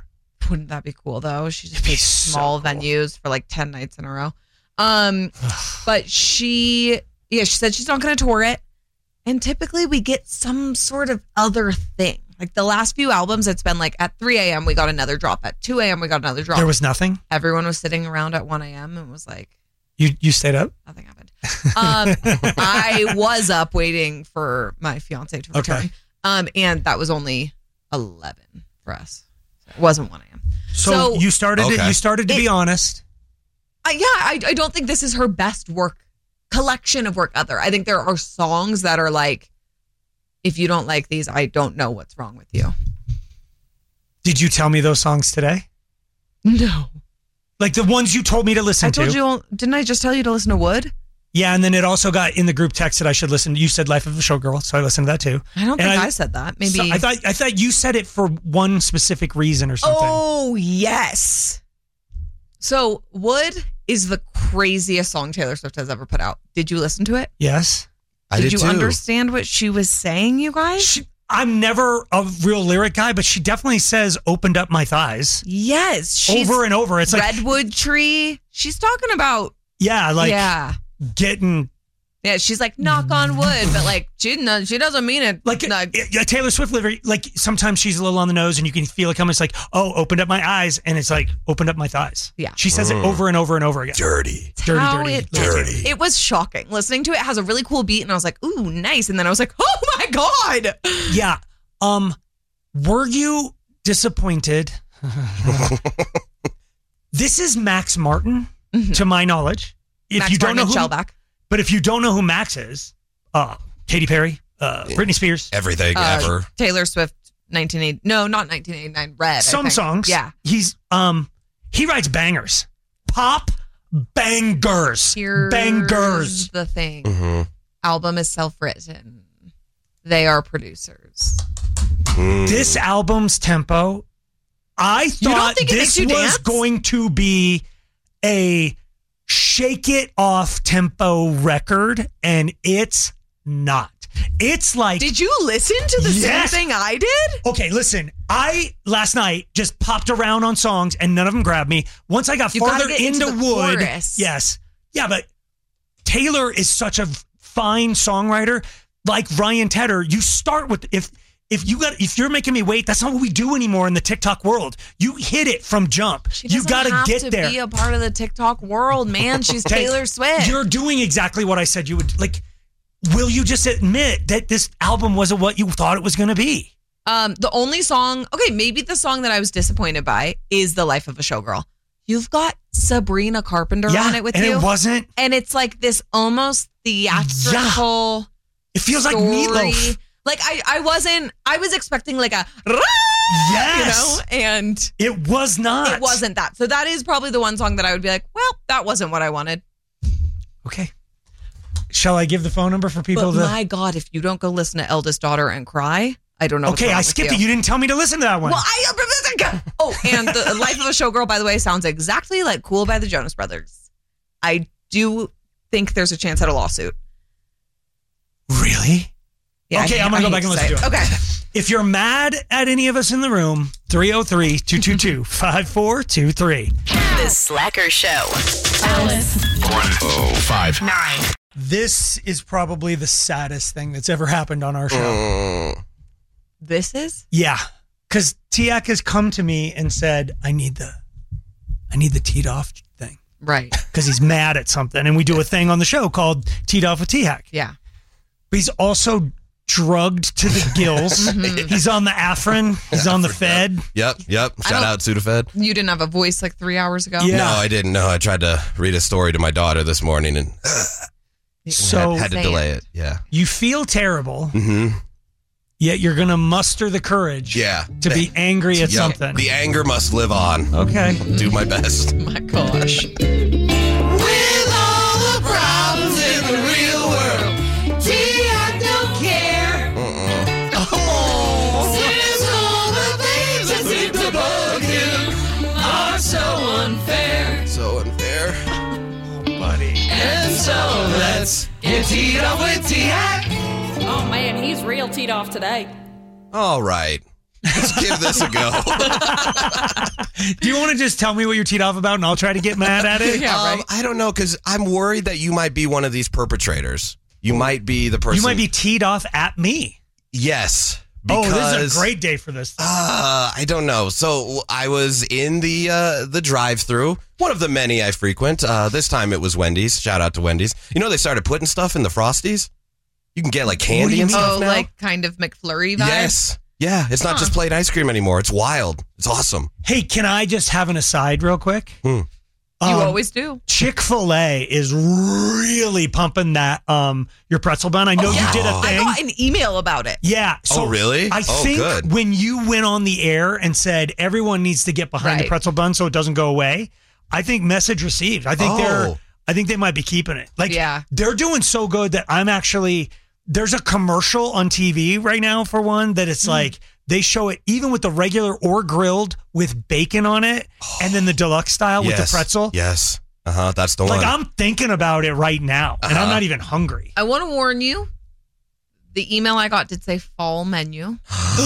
Wouldn't that be cool though? She just plays small so cool. venues for like ten nights in a row. Um, but she, yeah, she said she's not going to tour it. And typically we get some sort of other thing. Like the last few albums, it's been like at three a.m. we got another drop. At two a.m. we got another drop. There was nothing? Everyone was sitting around at one a.m. and was like. You you stayed up? Nothing happened. Um, I was up waiting for my fiance to return. Okay. Um, and that was only eleven for us. So it wasn't one a.m. So, So you started Okay. to, you started to It- be honest. Uh, yeah, I, I don't think this is her best work collection of work ever. I think there are songs that are like, if you don't like these, I don't know what's wrong with you. Did you tell me those songs today? No. Like the ones you told me to listen I told to? you, didn't I just tell you to listen to Wood? Yeah, and then it also got in the group text that I should listen. You said "Life of a Showgirl," so I listened to that too. I don't And think I, said that. Maybe So I thought I thought you said it for one specific reason or something. Oh, yes. So Wood is the craziest song Taylor Swift has ever put out. Did you listen to it? Yes. I did you too. understand what she was saying, you guys? She, I'm never a real lyric guy, but she definitely says "opened up my thighs" Yes. She's over and over. It's like Redwood Tree. She's talking about yeah, like yeah. getting Yeah, she's like, knock on wood, but like, she, no, she doesn't mean it. like a, a Taylor Swift lyric. Like sometimes she's a little on the nose, and you can feel it coming. It's like, oh, opened up my eyes, and it's like opened up my thighs. Yeah, she says it over and over and over again. Dirty, dirty, How dirty, it, dirty. It was shocking. Listening to it, it has a really cool beat, and I was like, ooh, nice. And then I was like, oh my God. Yeah. Um, were you disappointed? This is Max Martin, mm-hmm. to my knowledge. If Max you don't Martin know and who, Shellback. But if you don't know who Max is, uh, Katy Perry, uh, Britney Spears, everything Uh, ever. Taylor Swift, nineteen eighty. No, not nineteen eighty-nine. Red. I some think. songs. Yeah. He's um he writes bangers, pop bangers, Here's bangers. the thing. Mm-hmm. Album is self-written. They are producers. Mm. This album's tempo, I You don't thought think it this makes you was dance? going to be a shake it off tempo record, and it's not. It's like, Did you listen to the Yes. same thing I did? okay, listen, I last night just popped around on songs and none of them grabbed me. Once I got You gotta farther get into into the Wood, chorus. yes. Yeah, but Taylor is such a fine songwriter. Like Ryan Tedder, you start with if if you got if you're making me wait, that's not what we do anymore in the TikTok world. You hit it from jump. She You doesn't got have to get to there. be a part of the TikTok world, man. She's Okay, Taylor Swift. You're doing exactly what I said you would. Like, will you just admit that this album wasn't what you thought it was going to be? Um, the only song, okay, maybe the song that I was disappointed by is "The Life of a Showgirl." You've got Sabrina Carpenter Yeah, on it with and you, it wasn't. and it's like this almost theatrical. It feels like story. Meatloaf. Like I, I wasn't. I was expecting like a Yes. you know, and It was not. it wasn't that. So that is probably the one song that I would be like, well, that wasn't what I wanted. Okay. Shall I give the phone number for people But to? my God, if you don't go listen to Eldest Daughter and cry, I don't know. what's Okay, wrong I with skipped you. it. You didn't tell me to listen to that one. Well, I oh, and the Life of a Showgirl, by the way, sounds exactly like "Cool" by the Jonas Brothers. I do think there's a chance at a lawsuit. Really? Yeah, okay, I- I'm going to I go back and hate listen to to say it. it. Okay. If you're mad at any of us in the room, three oh three, two two two, five four two three. The Slacker Show. Alice. one oh five Nine. This is probably the saddest thing that's ever happened on our show. Mm. This is Yeah, because Tiak has come to me and said, I need the, I need the teed off thing. right. Because he's mad at something. And we do a thing on the show called Teed Off with T-Hack. Yeah. But he's also drugged to the gills. He's on the Afrin. He's on the Fed. Yep, yep. I Shout don't- out Sudafed. You didn't have a voice like three hours ago. Yeah. No, I didn't. No, I tried to read a story to my daughter this morning and So had, had to Say delay it. it. Yeah. you feel terrible, Mm-hmm. yet you're going to muster the courage Yeah. to be angry at Yep. something. The anger must live on. Okay. Do my best. My gosh. With all the problems in the real world, gee, I don't care. Oh, since all the things that seem to bug you are so unfair. So unfair. Buddy. And so let's get teed up with T-Hack. Oh man, he's real teed off today. All right. Let's give this a go. Do you want to just tell me what you're teed off about and I'll try to get mad at it? Yeah, um, right. I don't know, because I'm worried that you might be one of these perpetrators. You might be the person. You might be teed off at me. Yes. Oh, Because, this is a great day for this. Uh, I don't know. So I was in the uh, the drive-through, one of the many I frequent. Uh, this time it was Wendy's. Shout out to Wendy's. You know they started putting stuff in the Frosties? You can get like candy and stuff Oh, now. like kind of McFlurry vibe? Yes. Yeah, it's not Huh. just plain ice cream anymore. It's wild. It's awesome. Hey, can I just have an aside real quick? Hmm. You Um, always do. Chick-fil-A is really pumping that um your pretzel bun. I know you did a I thing. got an email about it. Yeah. So Oh, really? I Oh, think good. when you went on the air and said everyone needs to get behind the Right. pretzel bun so it doesn't go away, I think message received. I think they're Oh. I think they might be keeping it. Like Yeah. they're doing so good that I'm actually there's a commercial on T V right now for one that it's like they show it even with the regular or grilled with bacon on it and then the deluxe style with the Yes. pretzel. Yes. Uh-huh. That's the Like one. I'm thinking about it right now and I'm Uh-huh. not even hungry. I want to warn you. The email I got did say fall menu.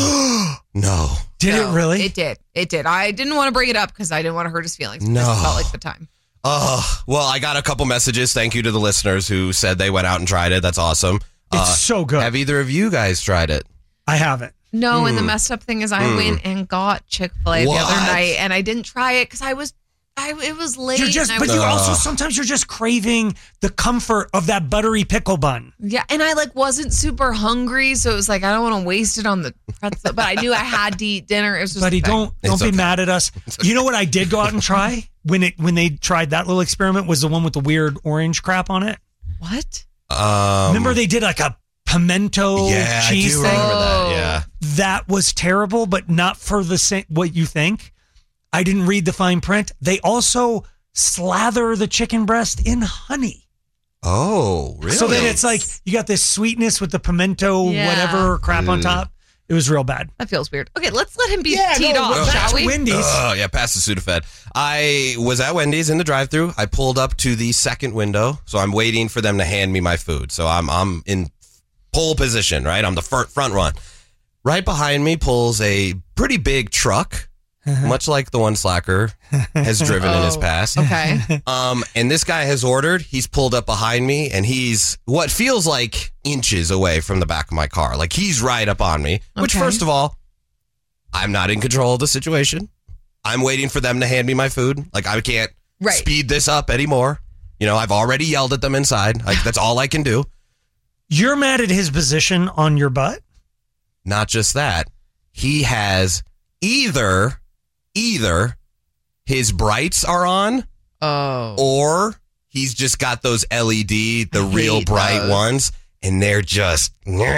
No. Did So, it really? It did. It did. I didn't want to bring it up because I didn't want to hurt his feelings. It No. just felt like the time. Oh, well, I got a couple messages. Thank you to the listeners who said they went out and tried it. That's awesome. It's Uh, so good. Have either of you guys tried it? I haven't. No, and the Hmm. messed up thing is I Hmm. went and got Chick-fil-A the other What? night and I didn't try it because I was, I it was late. You're just, and I but was, you also Ugh. sometimes you're just craving the comfort of that buttery pickle bun. yeah, and I like wasn't super hungry, so it was like I don't want to waste it on the pretzel. But I knew I had to eat dinner. It was just Buddy, a thing. don't don't It's be okay. mad at us. You know what I did go out and try when it when they tried that little experiment was the one with the weird orange crap on it. What? Um, Remember they did like a pimento yeah, cheese I do thing. remember Oh. that. Yeah. That was terrible, but not for the same what you think. I didn't read the fine print. They also slather the chicken breast in honey. Oh, really? So then it's like you got this sweetness with the pimento Yeah. whatever crap on Mm. top. It was real bad. That feels weird. Okay, let's let him be Yeah, teed no, off, back shall to we? Wendy's. Oh, yeah, past the Sudafed. I was at Wendy's in the drive-thru. I pulled up to the second window, so I'm waiting for them to hand me my food. So I'm I'm in pole position, right? I'm the front front run. Right behind me pulls a pretty big truck, much like the one Slacker has driven in his Oh, past. Okay. Um, and this guy has ordered. He's pulled up behind me, and he's what feels like inches away from the back of my car. Like he's right up on me. Which, Okay. first of all, I'm not in control of the situation. I'm waiting for them to hand me my food. Like I can't Right. speed this up anymore. You know, I've already yelled at them inside. Like that's all I can do. You're mad at his position on your butt? Not just that, he has either either his brights are on. Oh. Or he's just got those L E D, the I real hate bright those. ones, and they're just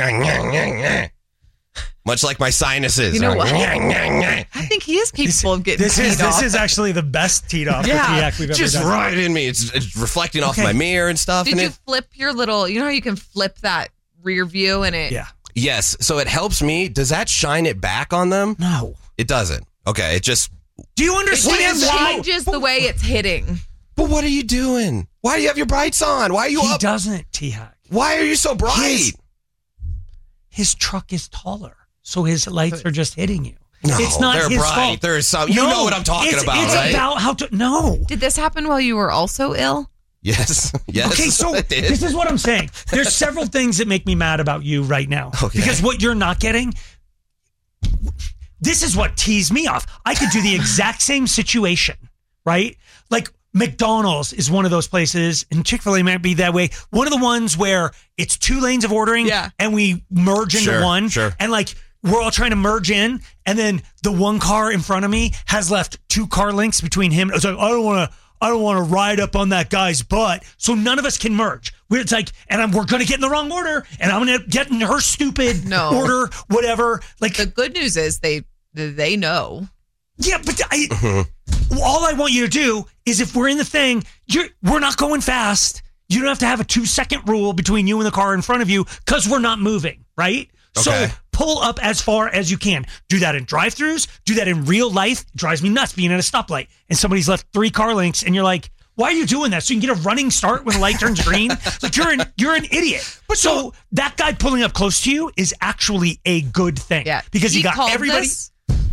much like my sinuses. You know are what? I think he is capable of getting This is teed this off. is actually the best teed off Yeah. for T A C we've ever just done. right in me. It's, it's reflecting off Okay. my mirror and stuff. Did and you it, flip your little, you know how you can flip that rear view and it? Yeah. yes, so it helps me. Does that shine it back on them? No. It doesn't. Okay, it just. Do you It understand just why? changes the way it's hitting. But what are you doing? Why do you have your brights on? Why are you He up? doesn't, T A C. Why are you so bright? His, his truck is taller, so his lights are just hitting you. No, it's not they're his bright. fault. There's some. You No, know what I'm talking it's, about, it's right? about how to. No. Did this happen while you were also ill? Yes. Yes. Okay, so it did. this is what I'm saying. There's several things that make me mad about you right now. Okay. Because what you're not getting, this is what teased me off. I could do the exact same situation, right? Like McDonald's is one of those places, and Chick-fil-A might be that way. One of the ones where it's two lanes of ordering, Yeah. and we merge into Sure, one, sure. and like we're all trying to merge in, and then the one car in front of me has left two car links between him. It's like I don't want to. I don't want to ride up on that guy's butt, so none of us can merge. We're it's like, and I'm, we're going to get in the wrong order, and I'm going to get in her stupid No. order, whatever. Like, The good news is they they know. yeah, but I, all I want you to do is if we're in the thing, you're, we're not going fast. You don't have to have a two second rule between you and the car in front of you because we're not moving, right? Okay. So pull up as far as you can. Do that in drive-thrus. Do that in real life. It drives me nuts being at a stoplight and somebody's left three car links and you're like, why are you doing that? So you can get a running start when the light turns green? Like you're an you're an idiot. But so that guy pulling up close to you is actually a good thing. Yeah. Because he you got called everybody. this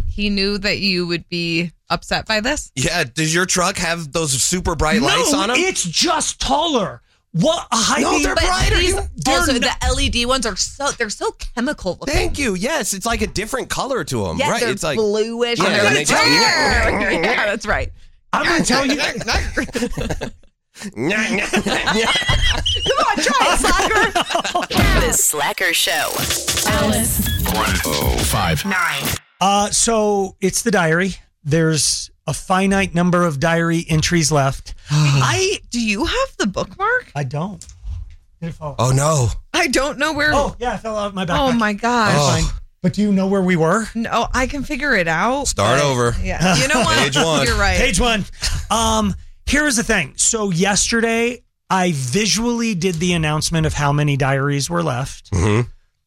he knew that you would be upset by this? Yeah. Does your truck have those super bright no, lights on them? It's just taller. What a high No, beam- they're But brighter. these- You- they're also, not- the L E D ones are so they're so chemical looking. Thank you. Yes, it's like a different color to them. Yeah, right? they're It's like bluish. Yeah, and they're and like, they just- yeah, that's right. I'm going to tell you. Come on, try it, Slacker. The Slacker Show. Alice. one oh five. Nine. Uh, so it's the diary. There's a finite number of diary entries left. I Do you have the bookmark? I don't. Did it fall? Oh no. I don't know where. Oh, yeah, it fell out of my backpack. Oh my gosh. Oh. Fine. But do you know where we were? No, I can figure it out. Start but- over. Yeah. You know what? Page one. You're right. Page one. Um, here's the thing. So yesterday, I visually did the announcement of how many diaries were left. Mm-hmm.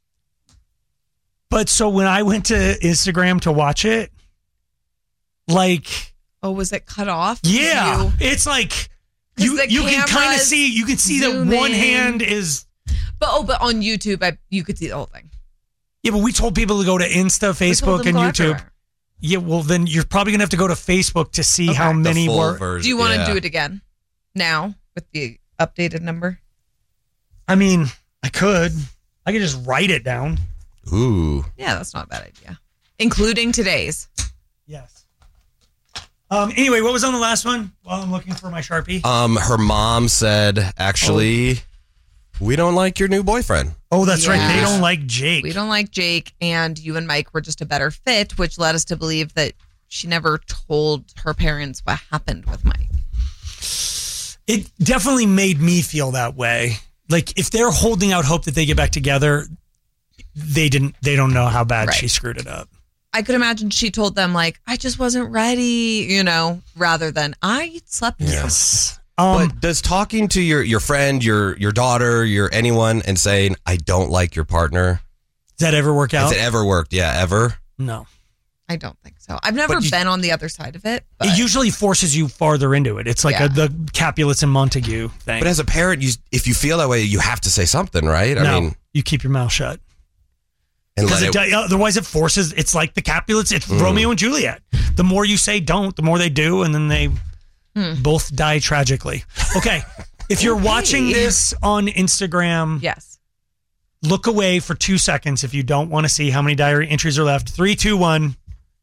But so when I went to Instagram to watch it, like, Oh, was it cut off? yeah, You- it's like 'Cause you the you can kind of cameras see you can see that zoom one in. hand is. But oh, but on YouTube, I you could see the whole thing. Yeah, but we told people to go to Insta, We told Facebook, them and go YouTube. everywhere. Yeah, well then you're probably gonna have to go to Facebook to see how Okay. many The full were. version. Do you want to Yeah. do it again now with the updated number? I mean, I could. I could just write it down. Ooh. Yeah, that's not a bad idea. Including today's. Yes. Um. Anyway, what was on the last one? While I'm looking for my Sharpie. Um, her mom said, actually, we don't like your new boyfriend. Oh, that's right. They Yeah. don't like Jake. We don't like Jake, and you and Mike were just a better fit, which led us to believe that she never told her parents what happened with Mike. It definitely made me feel that way. Like if they're holding out hope that they get back together, they didn't. They don't know how bad Right. she screwed it up. I could imagine she told them, like, I just wasn't ready, you know, rather than I slept with someone. Yes. Um. But does talking to your, your friend, your your daughter, your anyone, and saying, I don't like your partner, Does that ever work out? has it ever worked? Yeah, ever? No. I don't think so. I've never But you- been on the other side of it. But It usually forces you farther into it. It's like Yeah. a, the Capulets and Montague thing. But as a parent, you if you feel that way, you have to say something, right? no, I mean, you keep your mouth shut. and Because let it, it. do- otherwise it forces, it's like the Capulets, it's Mm. Romeo and Juliet. The more you say don't, the more they do, and then they Hmm. both die tragically. Okay, if you're Okay. watching this on Instagram, yes. look away for two seconds if you don't want to see how many diary entries are left. Three, two, one.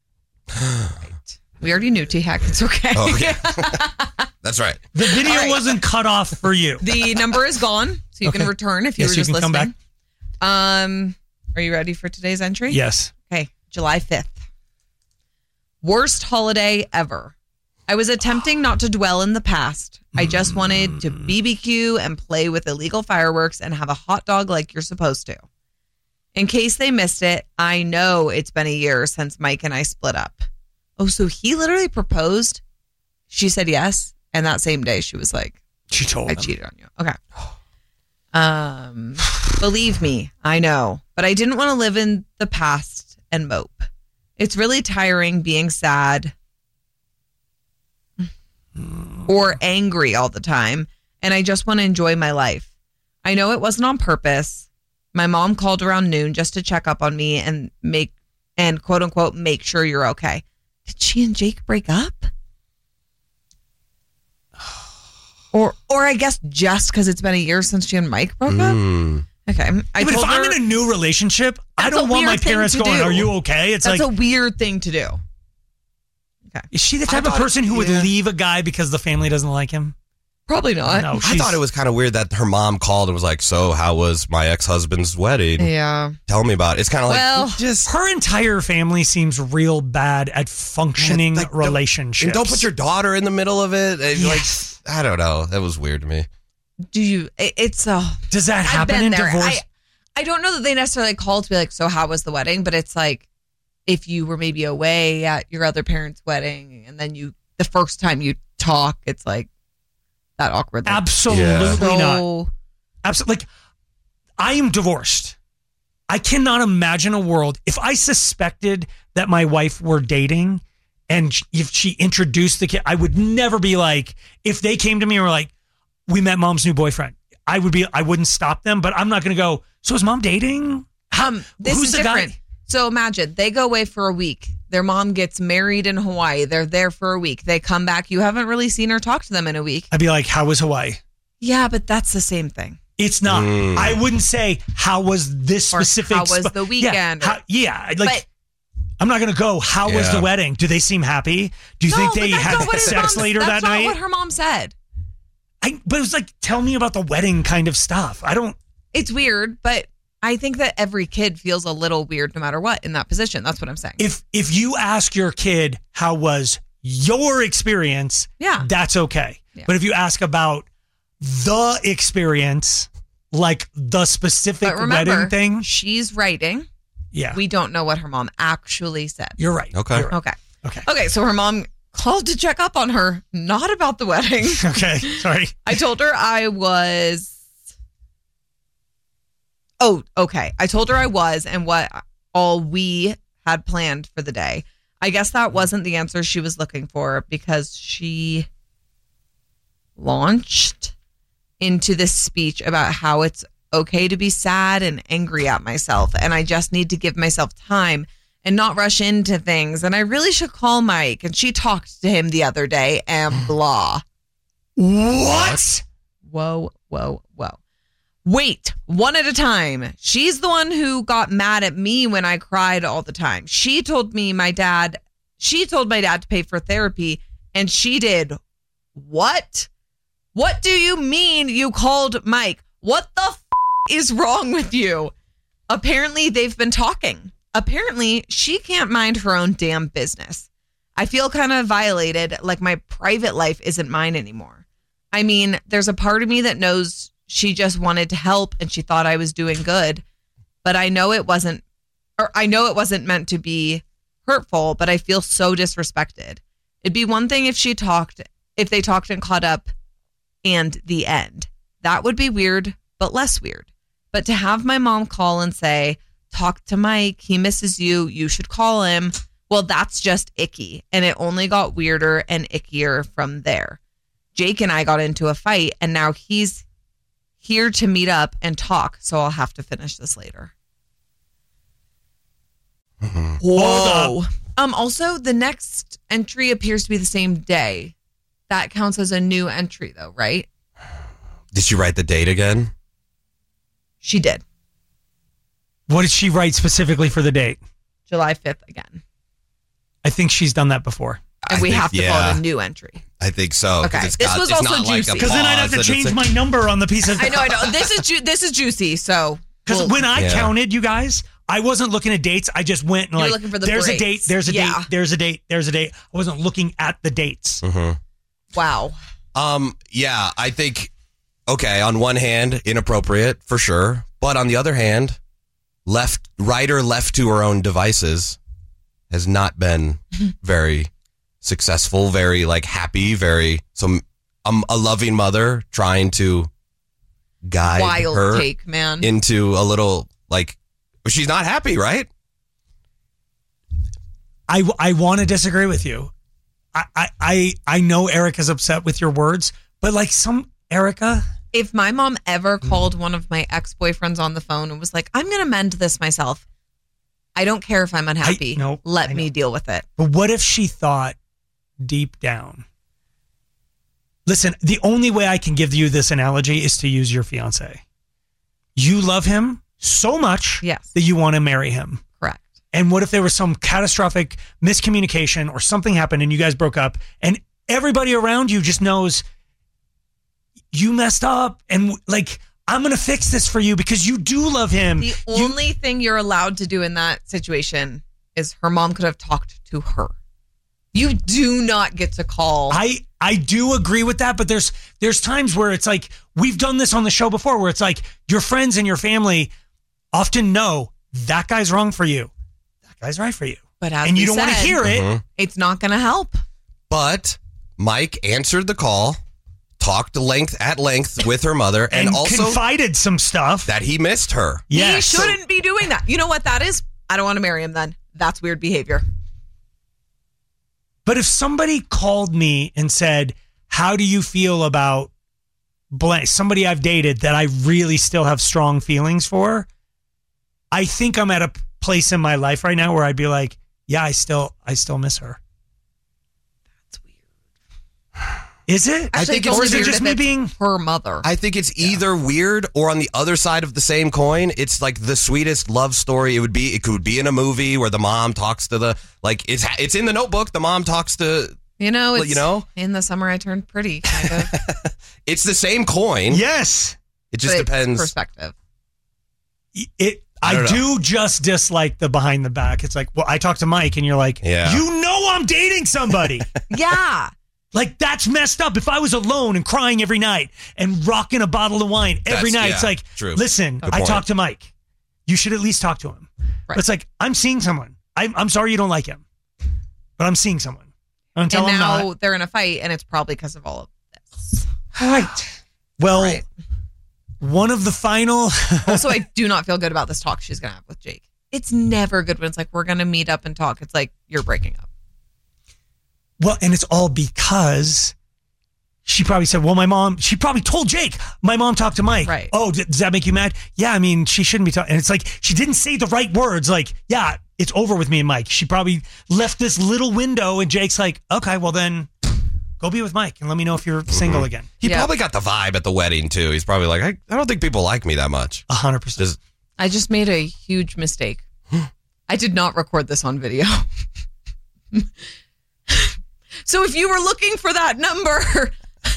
We already knew T-Hack. It's okay. Oh, okay. That's right. The video All right. wasn't cut off for you. The number is gone, so you Okay. can return if you Yes, were you just can come listening. Um, are you ready for today's entry? Yes. Okay, July fifth. Worst holiday ever. I was attempting not to dwell in the past. I just wanted to B B Q and play with illegal fireworks and have a hot dog like you're supposed to. In case they missed it, I know it's been a year since Mike and I split up. Oh, so he literally proposed. She said yes. And that same day she was like, She told I him. cheated on you. Okay. Um, believe me, I know, but I didn't want to live in the past and mope. It's really tiring being sad or angry all the time, and I just want to enjoy my life. I know it wasn't on purpose. My mom called around noon just to check up on me and make and quote unquote make sure you're okay. Did she and Jake break up? Or, or I guess just because it's been a year since she and Mike broke up. Mm. Okay, I Yeah, but if told I'm her in a new relationship, I That's don't a want my weird thing parents to going, do. "Are you okay?" It's that's like, a weird thing to do. is she the I type of thought- person who would yeah. leave a guy because the family doesn't like him? Probably not. No, I she's- thought it was kind of weird that her mom called and was like, so how was my ex-husband's wedding? Yeah. Tell me about it. It's kind of like, Well, just her entire family seems real bad at functioning like, don't- relationships. and don't put your daughter in the middle of it. And, Yes. Like, I don't know. That was weird to me. do you? it- It's uh, Does that I've happen been in there. divorce? I, I don't know that they necessarily called to be like, so how was the wedding? But it's like if you were maybe away at your other parent's wedding, and then you the first time you talk, it's like that awkward. Like, Absolutely so- not. Absolutely. Like, I am divorced. I cannot imagine a world if I suspected that my wife were dating and sh- if she introduced the kid, I would never be like, if they came to me and were like, we met mom's new boyfriend, I would be, I wouldn't stop them, but I'm not going to go, so is mom dating? Um, this Who's is the guy? different. So imagine they go away for a week. Their mom gets married in Hawaii. They're there for a week. They come back. You haven't really seen or talked to them in a week. I'd be like, how was Hawaii? Yeah, but that's the same thing. It's not. Mm. I wouldn't say, how was this Or specific... how was sp- the weekend? Yeah, how, yeah like... But- I'm not going to go, how was Yeah. the wedding? Do they seem happy? Do you No, think but they that's had not what his sex mom- later that's that not night? what her mom said. I, but it was like, tell me about the wedding kind of stuff. I don't... It's weird, but I think that every kid feels a little weird no matter what in that position. That's what I'm saying. If if you ask your kid, how was your experience? Yeah. That's okay. Yeah. But if you ask about the experience, like the specific But remember, wedding thing, she's writing. yeah, We don't know what her mom actually said. you're right. Okay. You're right. Okay. Okay. Okay, so her mom called to check up on her, not about the wedding. Okay. Sorry. I told her I was. Oh, okay. I told her I was and what all we had planned for the day. I guess that wasn't the answer she was looking for because she launched into this speech about how it's okay to be sad and angry at myself. And I just need to give myself time and not rush into things. And I really should call Mike. And she talked to him the other day and blah. What? Whoa, whoa, whoa. Wait, one at a time. She's the one who got mad at me when I cried all the time. She told me my dad, she told my dad to pay for therapy, and she did. What? What do you mean you called Mike? What the f- is wrong with you? Apparently, they've been talking. Apparently, she can't mind her own damn business. I feel kind of violated, like my private life isn't mine anymore. I mean, there's a part of me that knows she just wanted to help and she thought I was doing good, but I know it wasn't, or I know it wasn't meant to be hurtful, but I feel so disrespected. It'd be one thing if she talked, if they talked and caught up and the end. That would be weird, but less weird. But to have my mom call and say, talk to Mike, he misses you, you should call him. Well, that's just icky. And it only got weirder and ickier from there. Jake and I got into a fight and now he's here to meet up and talk. So I'll have to finish this later. Mm-hmm. Whoa. Um, also, the next entry appears to be the same day. That counts as a new entry though, right? Did she write the date again? She did. What did she write specifically for the date? July fifth again. I think she's done that before. And I we think- have to yeah. call it a new entry. I think so. 'cause Okay. It's This got, was it's also not like a juicy. Because then I'd have to pause and change it's my a- number on the piece of... I know, I know. This is ju- this is juicy. So Because we'll- when I Yeah. counted, you guys, I wasn't looking at dates. I just went and You were like, looking for the there's a breaks. date, there's a Yeah. date, there's a date, there's a date. I wasn't looking at the dates. Mhm. wow. Um, yeah, I think, okay, on one hand, inappropriate for sure. But on the other hand, left, writer left to her own devices has not been very successful, very like happy, very, so um, a loving mother trying to guide Wild her take, man. into a little like, she's not happy, right? I, I want to disagree with you. I, I, I, I know Erica's upset with your words, but like some, Erica, If my mom ever called one of my ex-boyfriends on the phone and was like, I'm going to mend this myself, I don't care if I'm unhappy. I- no, Let I me know. deal with it. but what if she thought deep down? Listen, the only way I can give you this analogy is to use your fiance. You love him so much Yes. that you want to marry him. Correct. And what if there was some catastrophic miscommunication or something happened and you guys broke up and everybody around you just knows you messed up and like, I'm going to fix this for you because you do love him. The You- only thing you're allowed to do in that situation is her mom could have talked to her. You do not get to call. I I do agree with that, but there's there's times where it's like we've done this on the show before where it's like your friends and your family often know that guy's wrong for you. That guy's right for you. But as and you we don't want to said, hear it. Mhm. It's not going to help. But Mike answered the call, talked length at length with her mother, and, And also confided some stuff. that he missed her. Yes. He shouldn't be doing that. You know what that is? I don't want to marry him then. That's weird behavior. But if somebody called me and said, how do you feel about blank, somebody I've dated that I really still have strong feelings for, I think I'm at a place in my life right now where I'd be like, yeah, I still, I still miss her. That's weird. Is it? Actually, I think it's it's more just weird just if me it's being- her mother. I think it's either weird or on the other side of the same coin, it's like the sweetest love story. It would be. It could be in a movie where the mom talks to the like. It's it's in the Notebook. The mom talks to. You know, Well, it's, you know? in the summer I turned pretty, kind of. It's the same coin. Yes. It just But it's depends. perspective. It. I I, don't do just dislike the behind the back. It's like, well, I talked to Mike, and you're like, Yeah. you know, I'm dating somebody. Yeah. Like, that's messed up. If I was alone and crying every night and rocking a bottle of wine every That's- night, yeah, it's like, true. listen, Good I point. talked to Mike. You should at least talk to him. Right. But it's like, I'm seeing someone. I'm, I'm sorry you don't like him, but I'm seeing someone. Until and I'm now not. they're in a fight, and it's probably because of all of this. Right. Well, Right. one of the final. Also, I do not feel good about this talk she's going to have with Jake. It's never good when it's like, we're going to meet up and talk. It's like, you're breaking up. Well, and it's all because she probably said, well, my mom, she probably told Jake, my mom talked to Mike. Right. Oh, d- does that make you mad? Yeah, I mean, she shouldn't be talking. And it's like, she didn't say the right words. Like, yeah, it's over with me and Mike. She probably left this little window, and Jake's like, okay, well then go be with Mike and let me know if you're single again. He Yeah. probably got the vibe at the wedding too. He's probably like, I, I don't think people like me that much. A hundred percent. Does- I just made a huge mistake. I did not record this on video. So if you were looking for that number,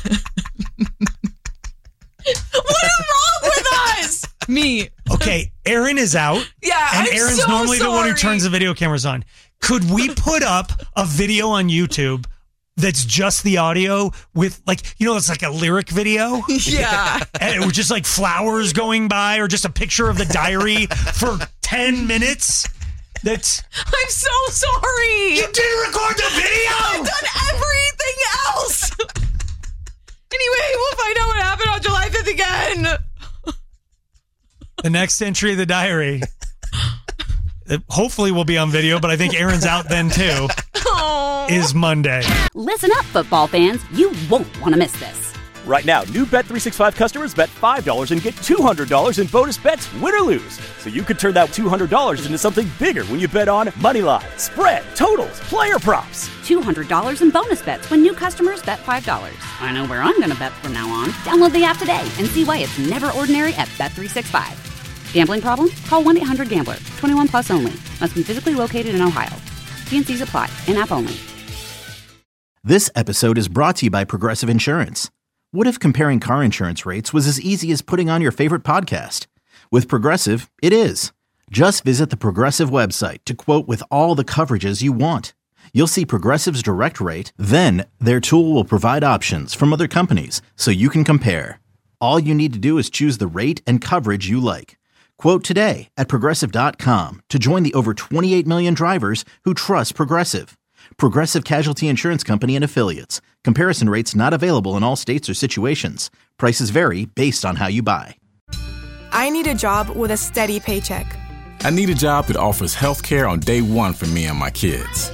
what is wrong with us? Me. Okay, Aaron is out. Yeah, And I'm Aaron's so normally the one who sorry. turns the video cameras on. Could we put up a video on YouTube that's just the audio with, like, you know, it's like a lyric video? Yeah. And it was just like flowers going by or just a picture of the diary for ten minutes? That's. I'm so sorry. You didn't record the video! I've done everything else. Anyway, we'll find out what happened on July fifth again. The next entry of the diary. It hopefully will be on video, but I think Aaron's out then too. Oh. Is Monday. Listen up, football fans. You won't want to miss this. Right now, new Bet three sixty-five customers bet five dollars and get two hundred dollars in bonus bets, win or lose. So you could turn that two hundred dollars into something bigger when you bet on money line, spread, totals, player props. two hundred dollars in bonus bets when new customers bet five dollars. I know where I'm going to bet from now on. Download the app today and see why it's never ordinary at Bet three sixty-five. Gambling problem? Call one eight hundred gambler. twenty-one plus only. Must be physically located in Ohio. T N Cs apply. In-app only. This episode is brought to you by Progressive Insurance. What if comparing car insurance rates was as easy as putting on your favorite podcast? With Progressive, it is. Just visit the Progressive website to quote with all the coverages you want. You'll see Progressive's direct rate, then their tool will provide options from other companies so you can compare. All you need to do is choose the rate and coverage you like. Quote today at progressive dot com to join the over twenty-eight million drivers who trust Progressive. Progressive Casualty Insurance Company and Affiliates. Comparison rates not available in all states or situations. Prices vary based on how you buy. I need a job with a steady paycheck. I need a job that offers health care on day one for me and my kids.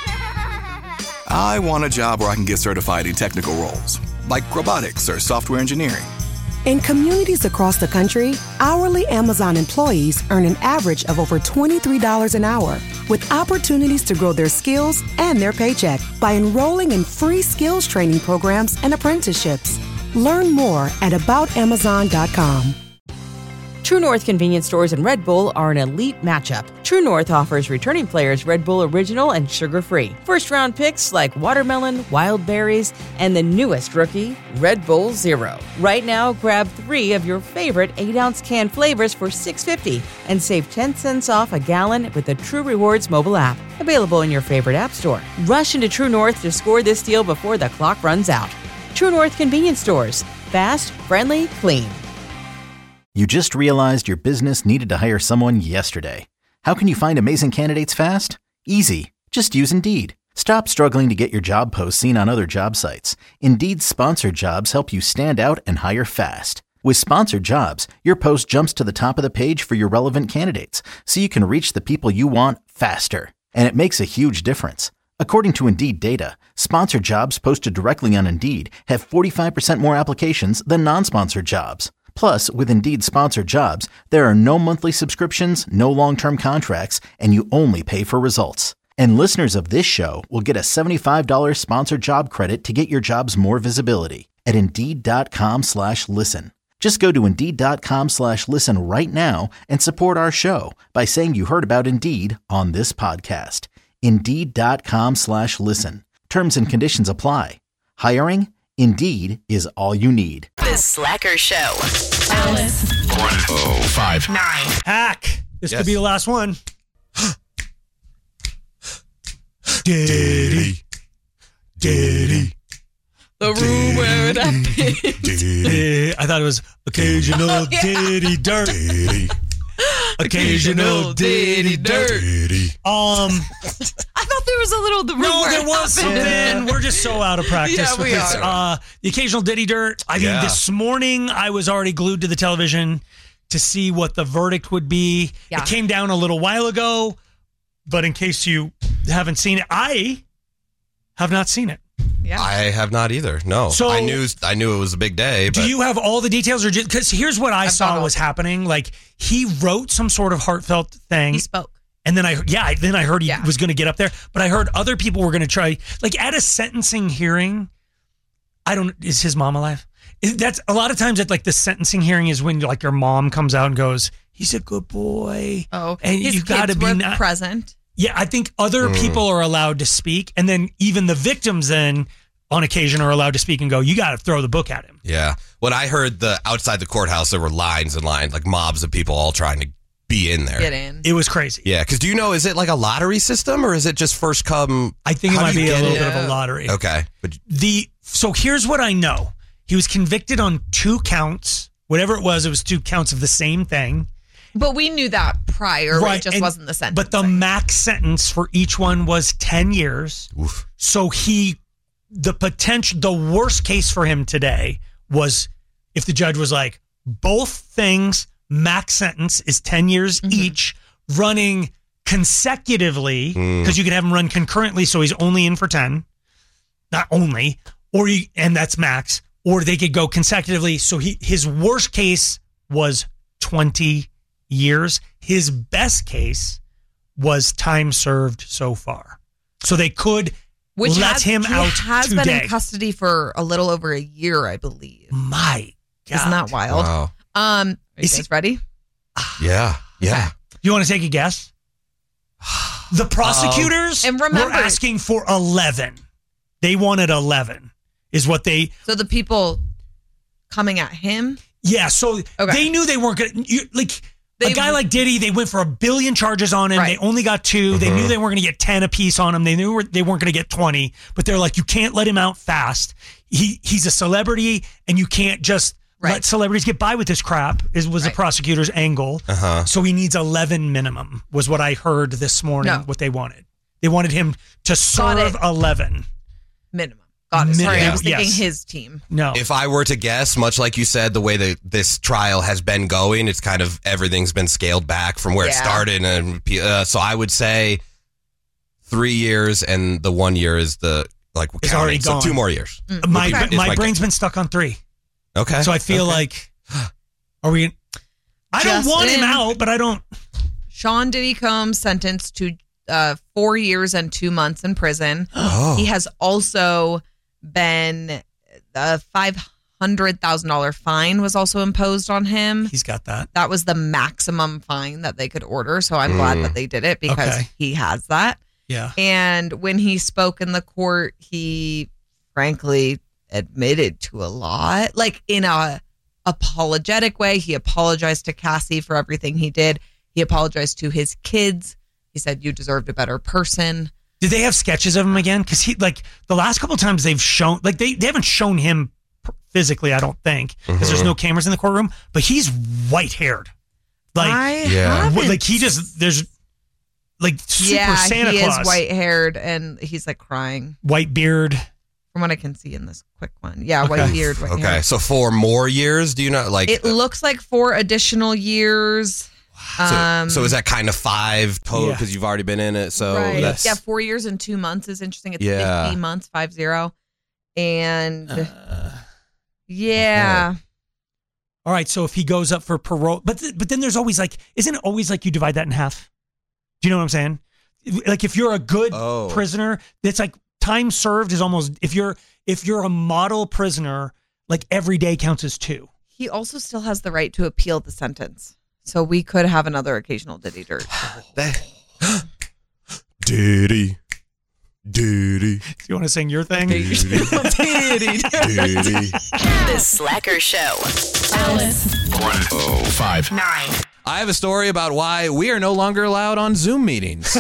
I want a job where I can get certified in technical roles, like robotics or software engineering. In communities across the country, hourly Amazon employees earn an average of over twenty-three dollars an hour, with opportunities to grow their skills and their paycheck by enrolling in free skills training programs and apprenticeships. Learn more at about amazon dot com. True North convenience stores and Red Bull are an elite matchup. True North offers returning players Red Bull Original and sugar-free. First-round picks like watermelon, wild berries, and the newest rookie, Red Bull Zero. Right now, grab three of your favorite eight-ounce can flavors for six dollars and fifty cents and save ten cents off a gallon with the True Rewards mobile app. Available in your favorite app store. Rush into True North to score this deal before the clock runs out. True North convenience stores. Fast, friendly, clean. You just realized your business needed to hire someone yesterday. How can you find amazing candidates fast? Easy. Just use Indeed. Stop struggling to get your job posts seen on other job sites. Indeed's sponsored jobs help you stand out and hire fast. With sponsored jobs, your post jumps to the top of the page for your relevant candidates, so you can reach the people you want faster. And it makes a huge difference. According to Indeed data, sponsored jobs posted directly on Indeed have forty-five percent more applications than non-sponsored jobs. Plus, with Indeed sponsored jobs, there are no monthly subscriptions, no long-term contracts, and you only pay for results. And listeners of this show will get a seventy-five dollars sponsored job credit to get your jobs more visibility at Indeed.com slash listen. Just go to Indeed.com slash listen right now and support our show by saying you heard about Indeed on this podcast. Indeed.com slash listen. Terms and conditions apply. Hiring? Indeed is all you need. The Slacker Show. Alice. One, oh, five. Nine. Hack. This Yes. could be the last one. Diddy. Diddy. The room where it happened. Eh, I thought it was occasional Oh, yeah. diddy dirt. Diddy. Occasional diddy dirt. Diddy. Um, I thought there was a little the room no, where there it was happened. something. We're just so out of practice Yeah, with we this. are. Uh, the occasional diddy dirt. I mean, Yeah. this morning I was already glued to the television to see what the verdict would be. Yeah. It came down a little while ago, but in case you haven't seen it, I have not seen it. Yeah. I have not either. No. So- I knew I knew it was a big day. But Do you have all the details, or just because here's what I I've got saw all was of it. happening? Like he wrote some sort of heartfelt thing. He spoke. And then I, yeah, I- then I heard he Yeah. was going to get up there, but I heard other people were going to try, like at a sentencing hearing. I don't, is his mom alive? Is- That's a lot of times at like the sentencing hearing is when like your mom comes out and goes, he's a good boy. Oh, and his you got to kids be were not, present. yeah, I think other Mm. people are allowed to speak. And then even the victims then on occasion are allowed to speak and go, you got to throw the book at him. Yeah. When I heard the outside the courthouse, there were lines and lines, like mobs of people all trying to be in there. Get in. It was crazy. Yeah, because do you know, is it like a lottery system or is it just first come? I think it How might do you be a get little in? bit of a lottery. Okay. But The so here's what I know. He was convicted on two counts. Whatever it was, it was two counts of the same thing. But we knew that prior. It just and- wasn't the sentence. But the max sentence for each one was ten years. oof. So he, the potential, the worst case for him today was if the judge was like, both things, max sentence is ten years Mm-hmm. each, running consecutively, because Mm. you could have them run concurrently, so he's only in for ten. Not only, or you, and that's max, or they could go consecutively. So he his worst case was twenty years. His best case was time served so far. So they could Which let has, him he out has today. been in custody for a little over a year, I believe. My God. Isn't that wild? Wow. Um, are you Is guys he- ready? Yeah. Yeah. You want to take a guess? The prosecutors And remember- were asking for eleven. They wanted eleven, is what they. So the people coming at him. Yeah, so Okay. they knew they weren't going to. Like, They- a guy like Diddy, they went for a billion charges on him. Right. They only got two. They knew they weren't going to get ten apiece on him. They knew they weren't going to get twenty, but they're like, you can't let him out fast. He He's a celebrity, and you can't just Right. let celebrities get by with this crap, is, was Right. the prosecutor's angle. Uh-huh. So he needs eleven minimum, was what I heard this morning, No. what they wanted. They wanted him to Got serve it. eleven. Minimum. Got it. Sorry, Minimum, I was thinking yes. his team. No. If I were to guess, much like you said, the way that this trial has been going, it's kind of everything's been scaled back from where it Yeah. started. And uh, so I would say three years and the one year is the, like, It's counting. already So gone. two more years. Mm. my Okay. Is my my brain's guess. been stuck on three. Okay. So I feel Okay. like, are we? I don't want him Justin- out, but I don't. Sean Diddy Combs sentenced to uh, four years and two months in prison. Oh. He has also been a five hundred thousand dollar fine was also imposed on him. He's got that. That was the maximum fine that they could order. So I'm glad Mm. that they did it because Okay. he has that. Yeah. And when he spoke in the court, he frankly admitted to a lot, like in a apologetic way. He apologized to Cassie for everything he did. He apologized to his kids. He said, you deserved a better person. Did they have sketches of him again? Because he like the last couple of times they've shown like they, they haven't shown him physically. I don't think because there's Mhm. no cameras in the courtroom. But he's white haired. Like I Yeah. haven't- like he just there's like super yeah, Santa he Claus. is white haired and he's like crying White beard. from what I can see in this quick one. Yeah, Okay. white beard. White Okay. hair. So four more years, do you know? Like, It looks like four additional years. so, Um, so is that kind of five total Yeah. because you've already been in it? So right. that's. Yeah, four years and two months is interesting. It's Yeah. fifty months, five zero. And Uh, yeah. all right. So if he goes up for parole, but th- but then there's always like, isn't it always like you divide that in half? Do you know what I'm saying? like if you're a good Oh. prisoner, it's like time served is almost if you're if you're a model prisoner, like every day counts as two. He also still has the right to appeal the sentence. So we could have another occasional Diddy Dirt. Diddy. Diddy. Do you want to sing your thing? Diddy. Diddy. The Slacker Show. Alice. one oh five. Nine. I have a story about why we are no longer allowed on Zoom meetings.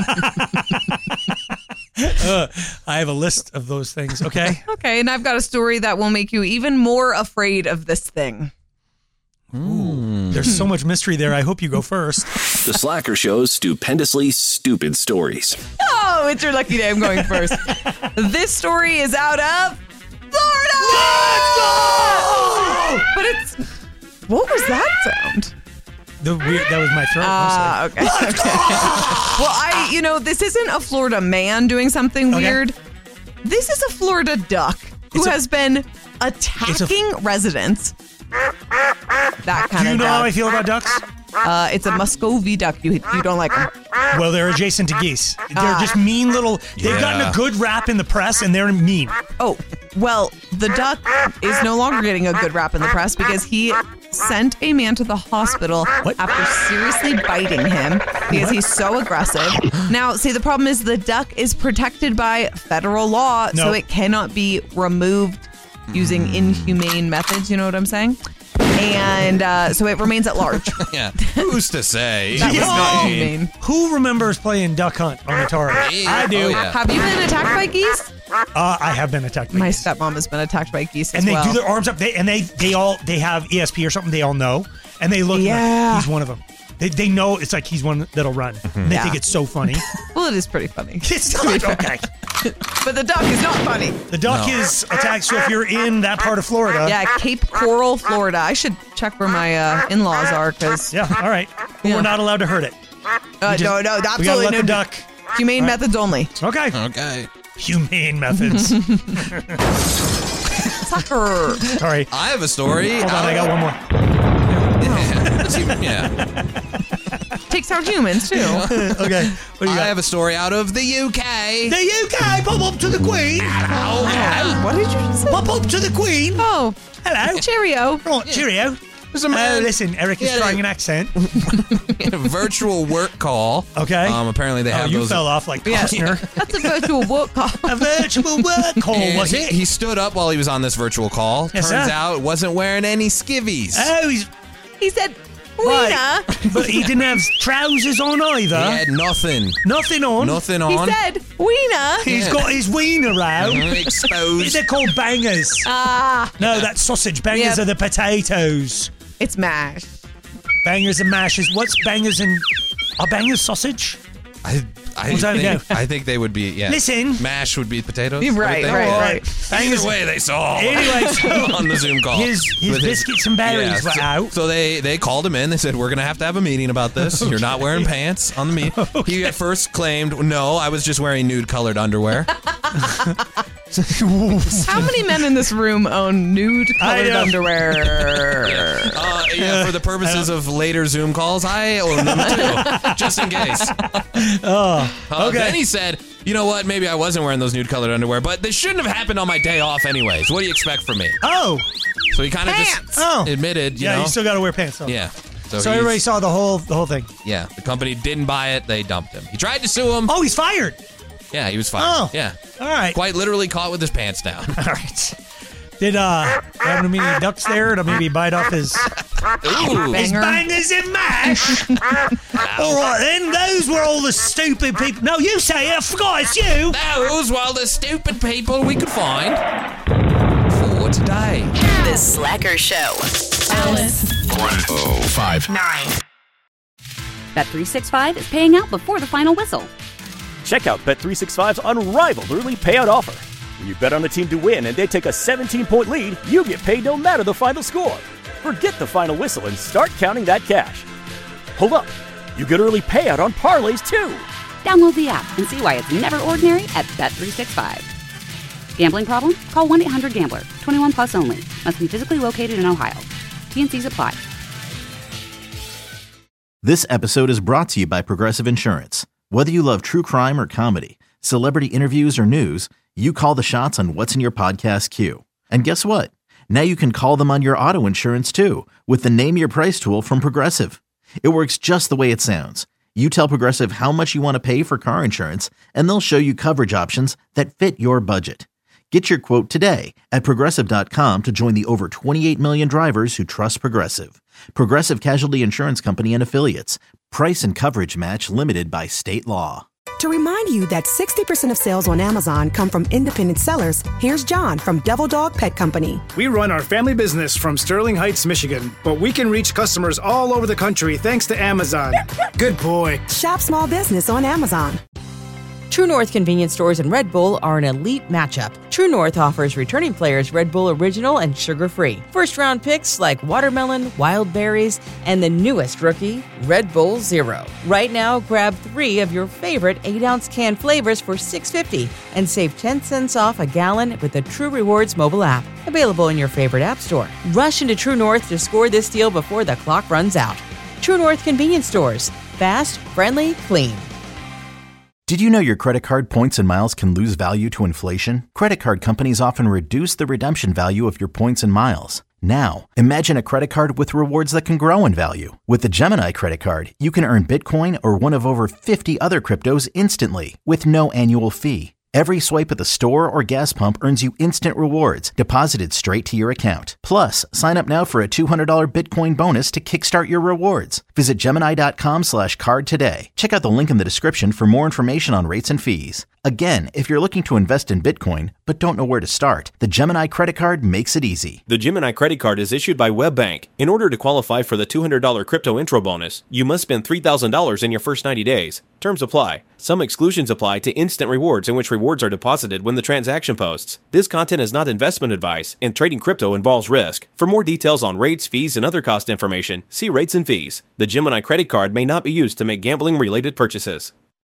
uh, I have a list of those things. Okay. Okay, and I've got a story that will make you even more afraid of this thing. Ooh, there's so much mystery there. I hope you go first. The Slacker Show's stupendously stupid stories. Oh, it's your lucky day. I'm going first. This story is out of Florida. Let's go! But it's what was that sound? The weird that was my throat. Ah, okay. okay. Well, I, you know, this isn't a Florida man doing something Okay. weird. This is a Florida duck who It's a- has been attacking residents. That kind Do you of know duck. how I feel about ducks? Uh, it's a Muscovy duck. You you don't like them. Well, they're adjacent to geese. They're Ah. just mean little. They've gotten Yeah. a good rap in the press, and they're mean. Oh, well, the duck is no longer getting a good rap in the press because he sent a man to the hospital after seriously biting him because he's so aggressive. Now, see, the problem is the duck is protected by federal law, so No. it cannot be removed using inhumane methods. You know what I'm saying? And uh, so it remains at large. Yeah. Who's to say? That was Yo! not humane. Who remembers playing Duck Hunt on Atari? Yeah. I do. Oh, yeah. Have you been attacked by geese? Uh, I have been attacked by My geese. stepmom has been attacked by geese as And they well. do their arms up. They and they they all they have E S P or something. They all know, and they look. Yeah. Like he's one of them. They, they know it's like he's one that'll run. And they Yeah. think it's so funny. Well, it is pretty funny. It's not okay. But the duck is not funny. The duck No. is attacked. So if you're in that part of Florida, Yeah, Cape Coral, Florida. I should check where my uh, in-laws are because yeah, all right. But Yeah. we're not allowed to hurt it. uh, We just- no, no, We gotta absolutely let no. the duck. Humane methods only. Okay. Okay. Humane methods. Sucker. Sorry. I have a story. Hold on, I got one more. Yeah. yeah. Takes out humans too. Okay. What do you I got? have a story out of the U K. The U K, pop up to the Queen. Oh, yeah. What did you just say? Pop up to the Queen. Oh, Hello. cheerio. Right, cheerio. There's a Oh, man. listen, Eric is Yeah, trying they- an accent. a virtual work call. Okay. Um. Apparently they Oh, have you those. fell off like Yeah. Costner. That's a virtual work call. A virtual work call, And was he, it? he stood up while he was on this virtual call. Yes, Turns sir. out wasn't wearing any skivvies. Oh, he's He said, right. "Wiener." But he didn't have trousers on he either. had nothing. Nothing on. Nothing He on. said, "Wiener." He's Yeah. got his wiener out. Mhm, exposed. They're called bangers. Ah, No, that's sausage. Bangers Yep. are the potatoes. it's mash. Bangers and mashes. What's bangers and... Are bangers sausage? I, I, What's that think, again? I think they would be. Yeah. Listen. Mash would be potatoes. You're I would right, think. right, All right. Bangers. Either way, they saw. Anyway, so on the Zoom call. his- his With biscuits and berries Yeah, were so, out. So they they called him in. They said, "We're gonna have to have a meeting about this. You're not wearing pants on the meeting." He at first claimed, "No, I was just wearing nude colored underwear." How many men in this room own nude colored know. underwear? Uh, yeah, for the purposes of later Zoom calls, I own them too, just in case. Oh, Uh, okay. Then he said, "You know what? Maybe I wasn't wearing those nude colored underwear, but this shouldn't have happened on my day off, anyways. What do you expect from me?" Oh. So he kind of just Pants. Oh. admitted, you yeah, know, you still got to wear pants, though. yeah. So, So he's- everybody saw the whole the whole thing. yeah, the company didn't buy it. They dumped him. He tried to sue him. Oh, he's fired. Yeah, he was fired. Oh. Yeah, All right. quite literally caught with his pants down. All right. Did uh have any ducks there to maybe bite off his, Ooh. his Banger. bangers and mash? All right then, those were all the stupid people. No, you say it. I forgot it's you. Those were all the stupid people we could find for today. The Slacker Show. Alice. one oh five. Nine. Bet three sixty-five is paying out before the final whistle. Check out Bet three sixty-five's unrivaled early payout offer. When you bet on a team to win and they take a seventeen-point lead, you get paid no matter the final score. Forget the final whistle and start counting that cash. Hold up. You get early payout on parlays too. Download the app and see why it's never ordinary at Bet three sixty-five. Gambling problem? Call one eight hundred gambler. twenty-one plus only. Must be physically located in Ohio. T N Cs apply. This episode is brought to you by Progressive Insurance. Whether you love true crime or comedy, celebrity interviews or news, you call the shots on what's in your podcast queue. And guess what? Now you can call them on your auto insurance too with the Name Your Price tool from Progressive. It works just the way it sounds. You tell Progressive how much you want to pay for car insurance, and they'll show you coverage options that fit your budget. Get your quote today at Progressive dot com to join the over twenty-eight million drivers who trust Progressive. Progressive Casualty Insurance Company and Affiliates. Price and coverage match limited by state law. To remind you that sixty percent of sales on Amazon come from independent sellers, here's John from Devil Dog Pet Company. We run our family business from Sterling Heights, Michigan, but we can reach customers all over the country thanks to Amazon. Good boy. Shop small business on Amazon. True North convenience stores and Red Bull are an elite matchup. True North offers returning players Red Bull Original and sugar-free. First-round picks like watermelon, wild berries, and the newest rookie, Red Bull Zero. Right now, grab three of your favorite eight-ounce can flavors for six dollars and fifty cents and save ten cents off a gallon with the True Rewards mobile app. Available in your favorite app store. Rush into True North to score this deal before the clock runs out. True North convenience stores. Fast, friendly, clean. Did you know your credit card points and miles can lose value to inflation? Credit card companies often reduce the redemption value of your points and miles. Now, imagine a credit card with rewards that can grow in value. With the Gemini credit card, you can earn Bitcoin or one of over fifty other cryptos instantly with no annual fee. Every swipe at the store or gas pump earns you instant rewards deposited straight to your account. Plus, sign up now for a two hundred dollars Bitcoin bonus to kickstart your rewards. Visit Gemini.com slash card today. Check out the link in the description for more information on rates and fees. Again, if you're looking to invest in Bitcoin but don't know where to start, the Gemini credit card makes it easy. The Gemini credit card is issued by WebBank. In order to qualify for the two hundred dollars crypto intro bonus, you must spend three thousand dollars in your first ninety days. Terms apply. Some exclusions apply to instant rewards in which rewards are deposited when the transaction posts. This content is not investment advice, and trading crypto involves risk. For more details on rates, fees, and other cost information, see rates and fees. The Gemini credit card may not be used to make gambling-related purchases.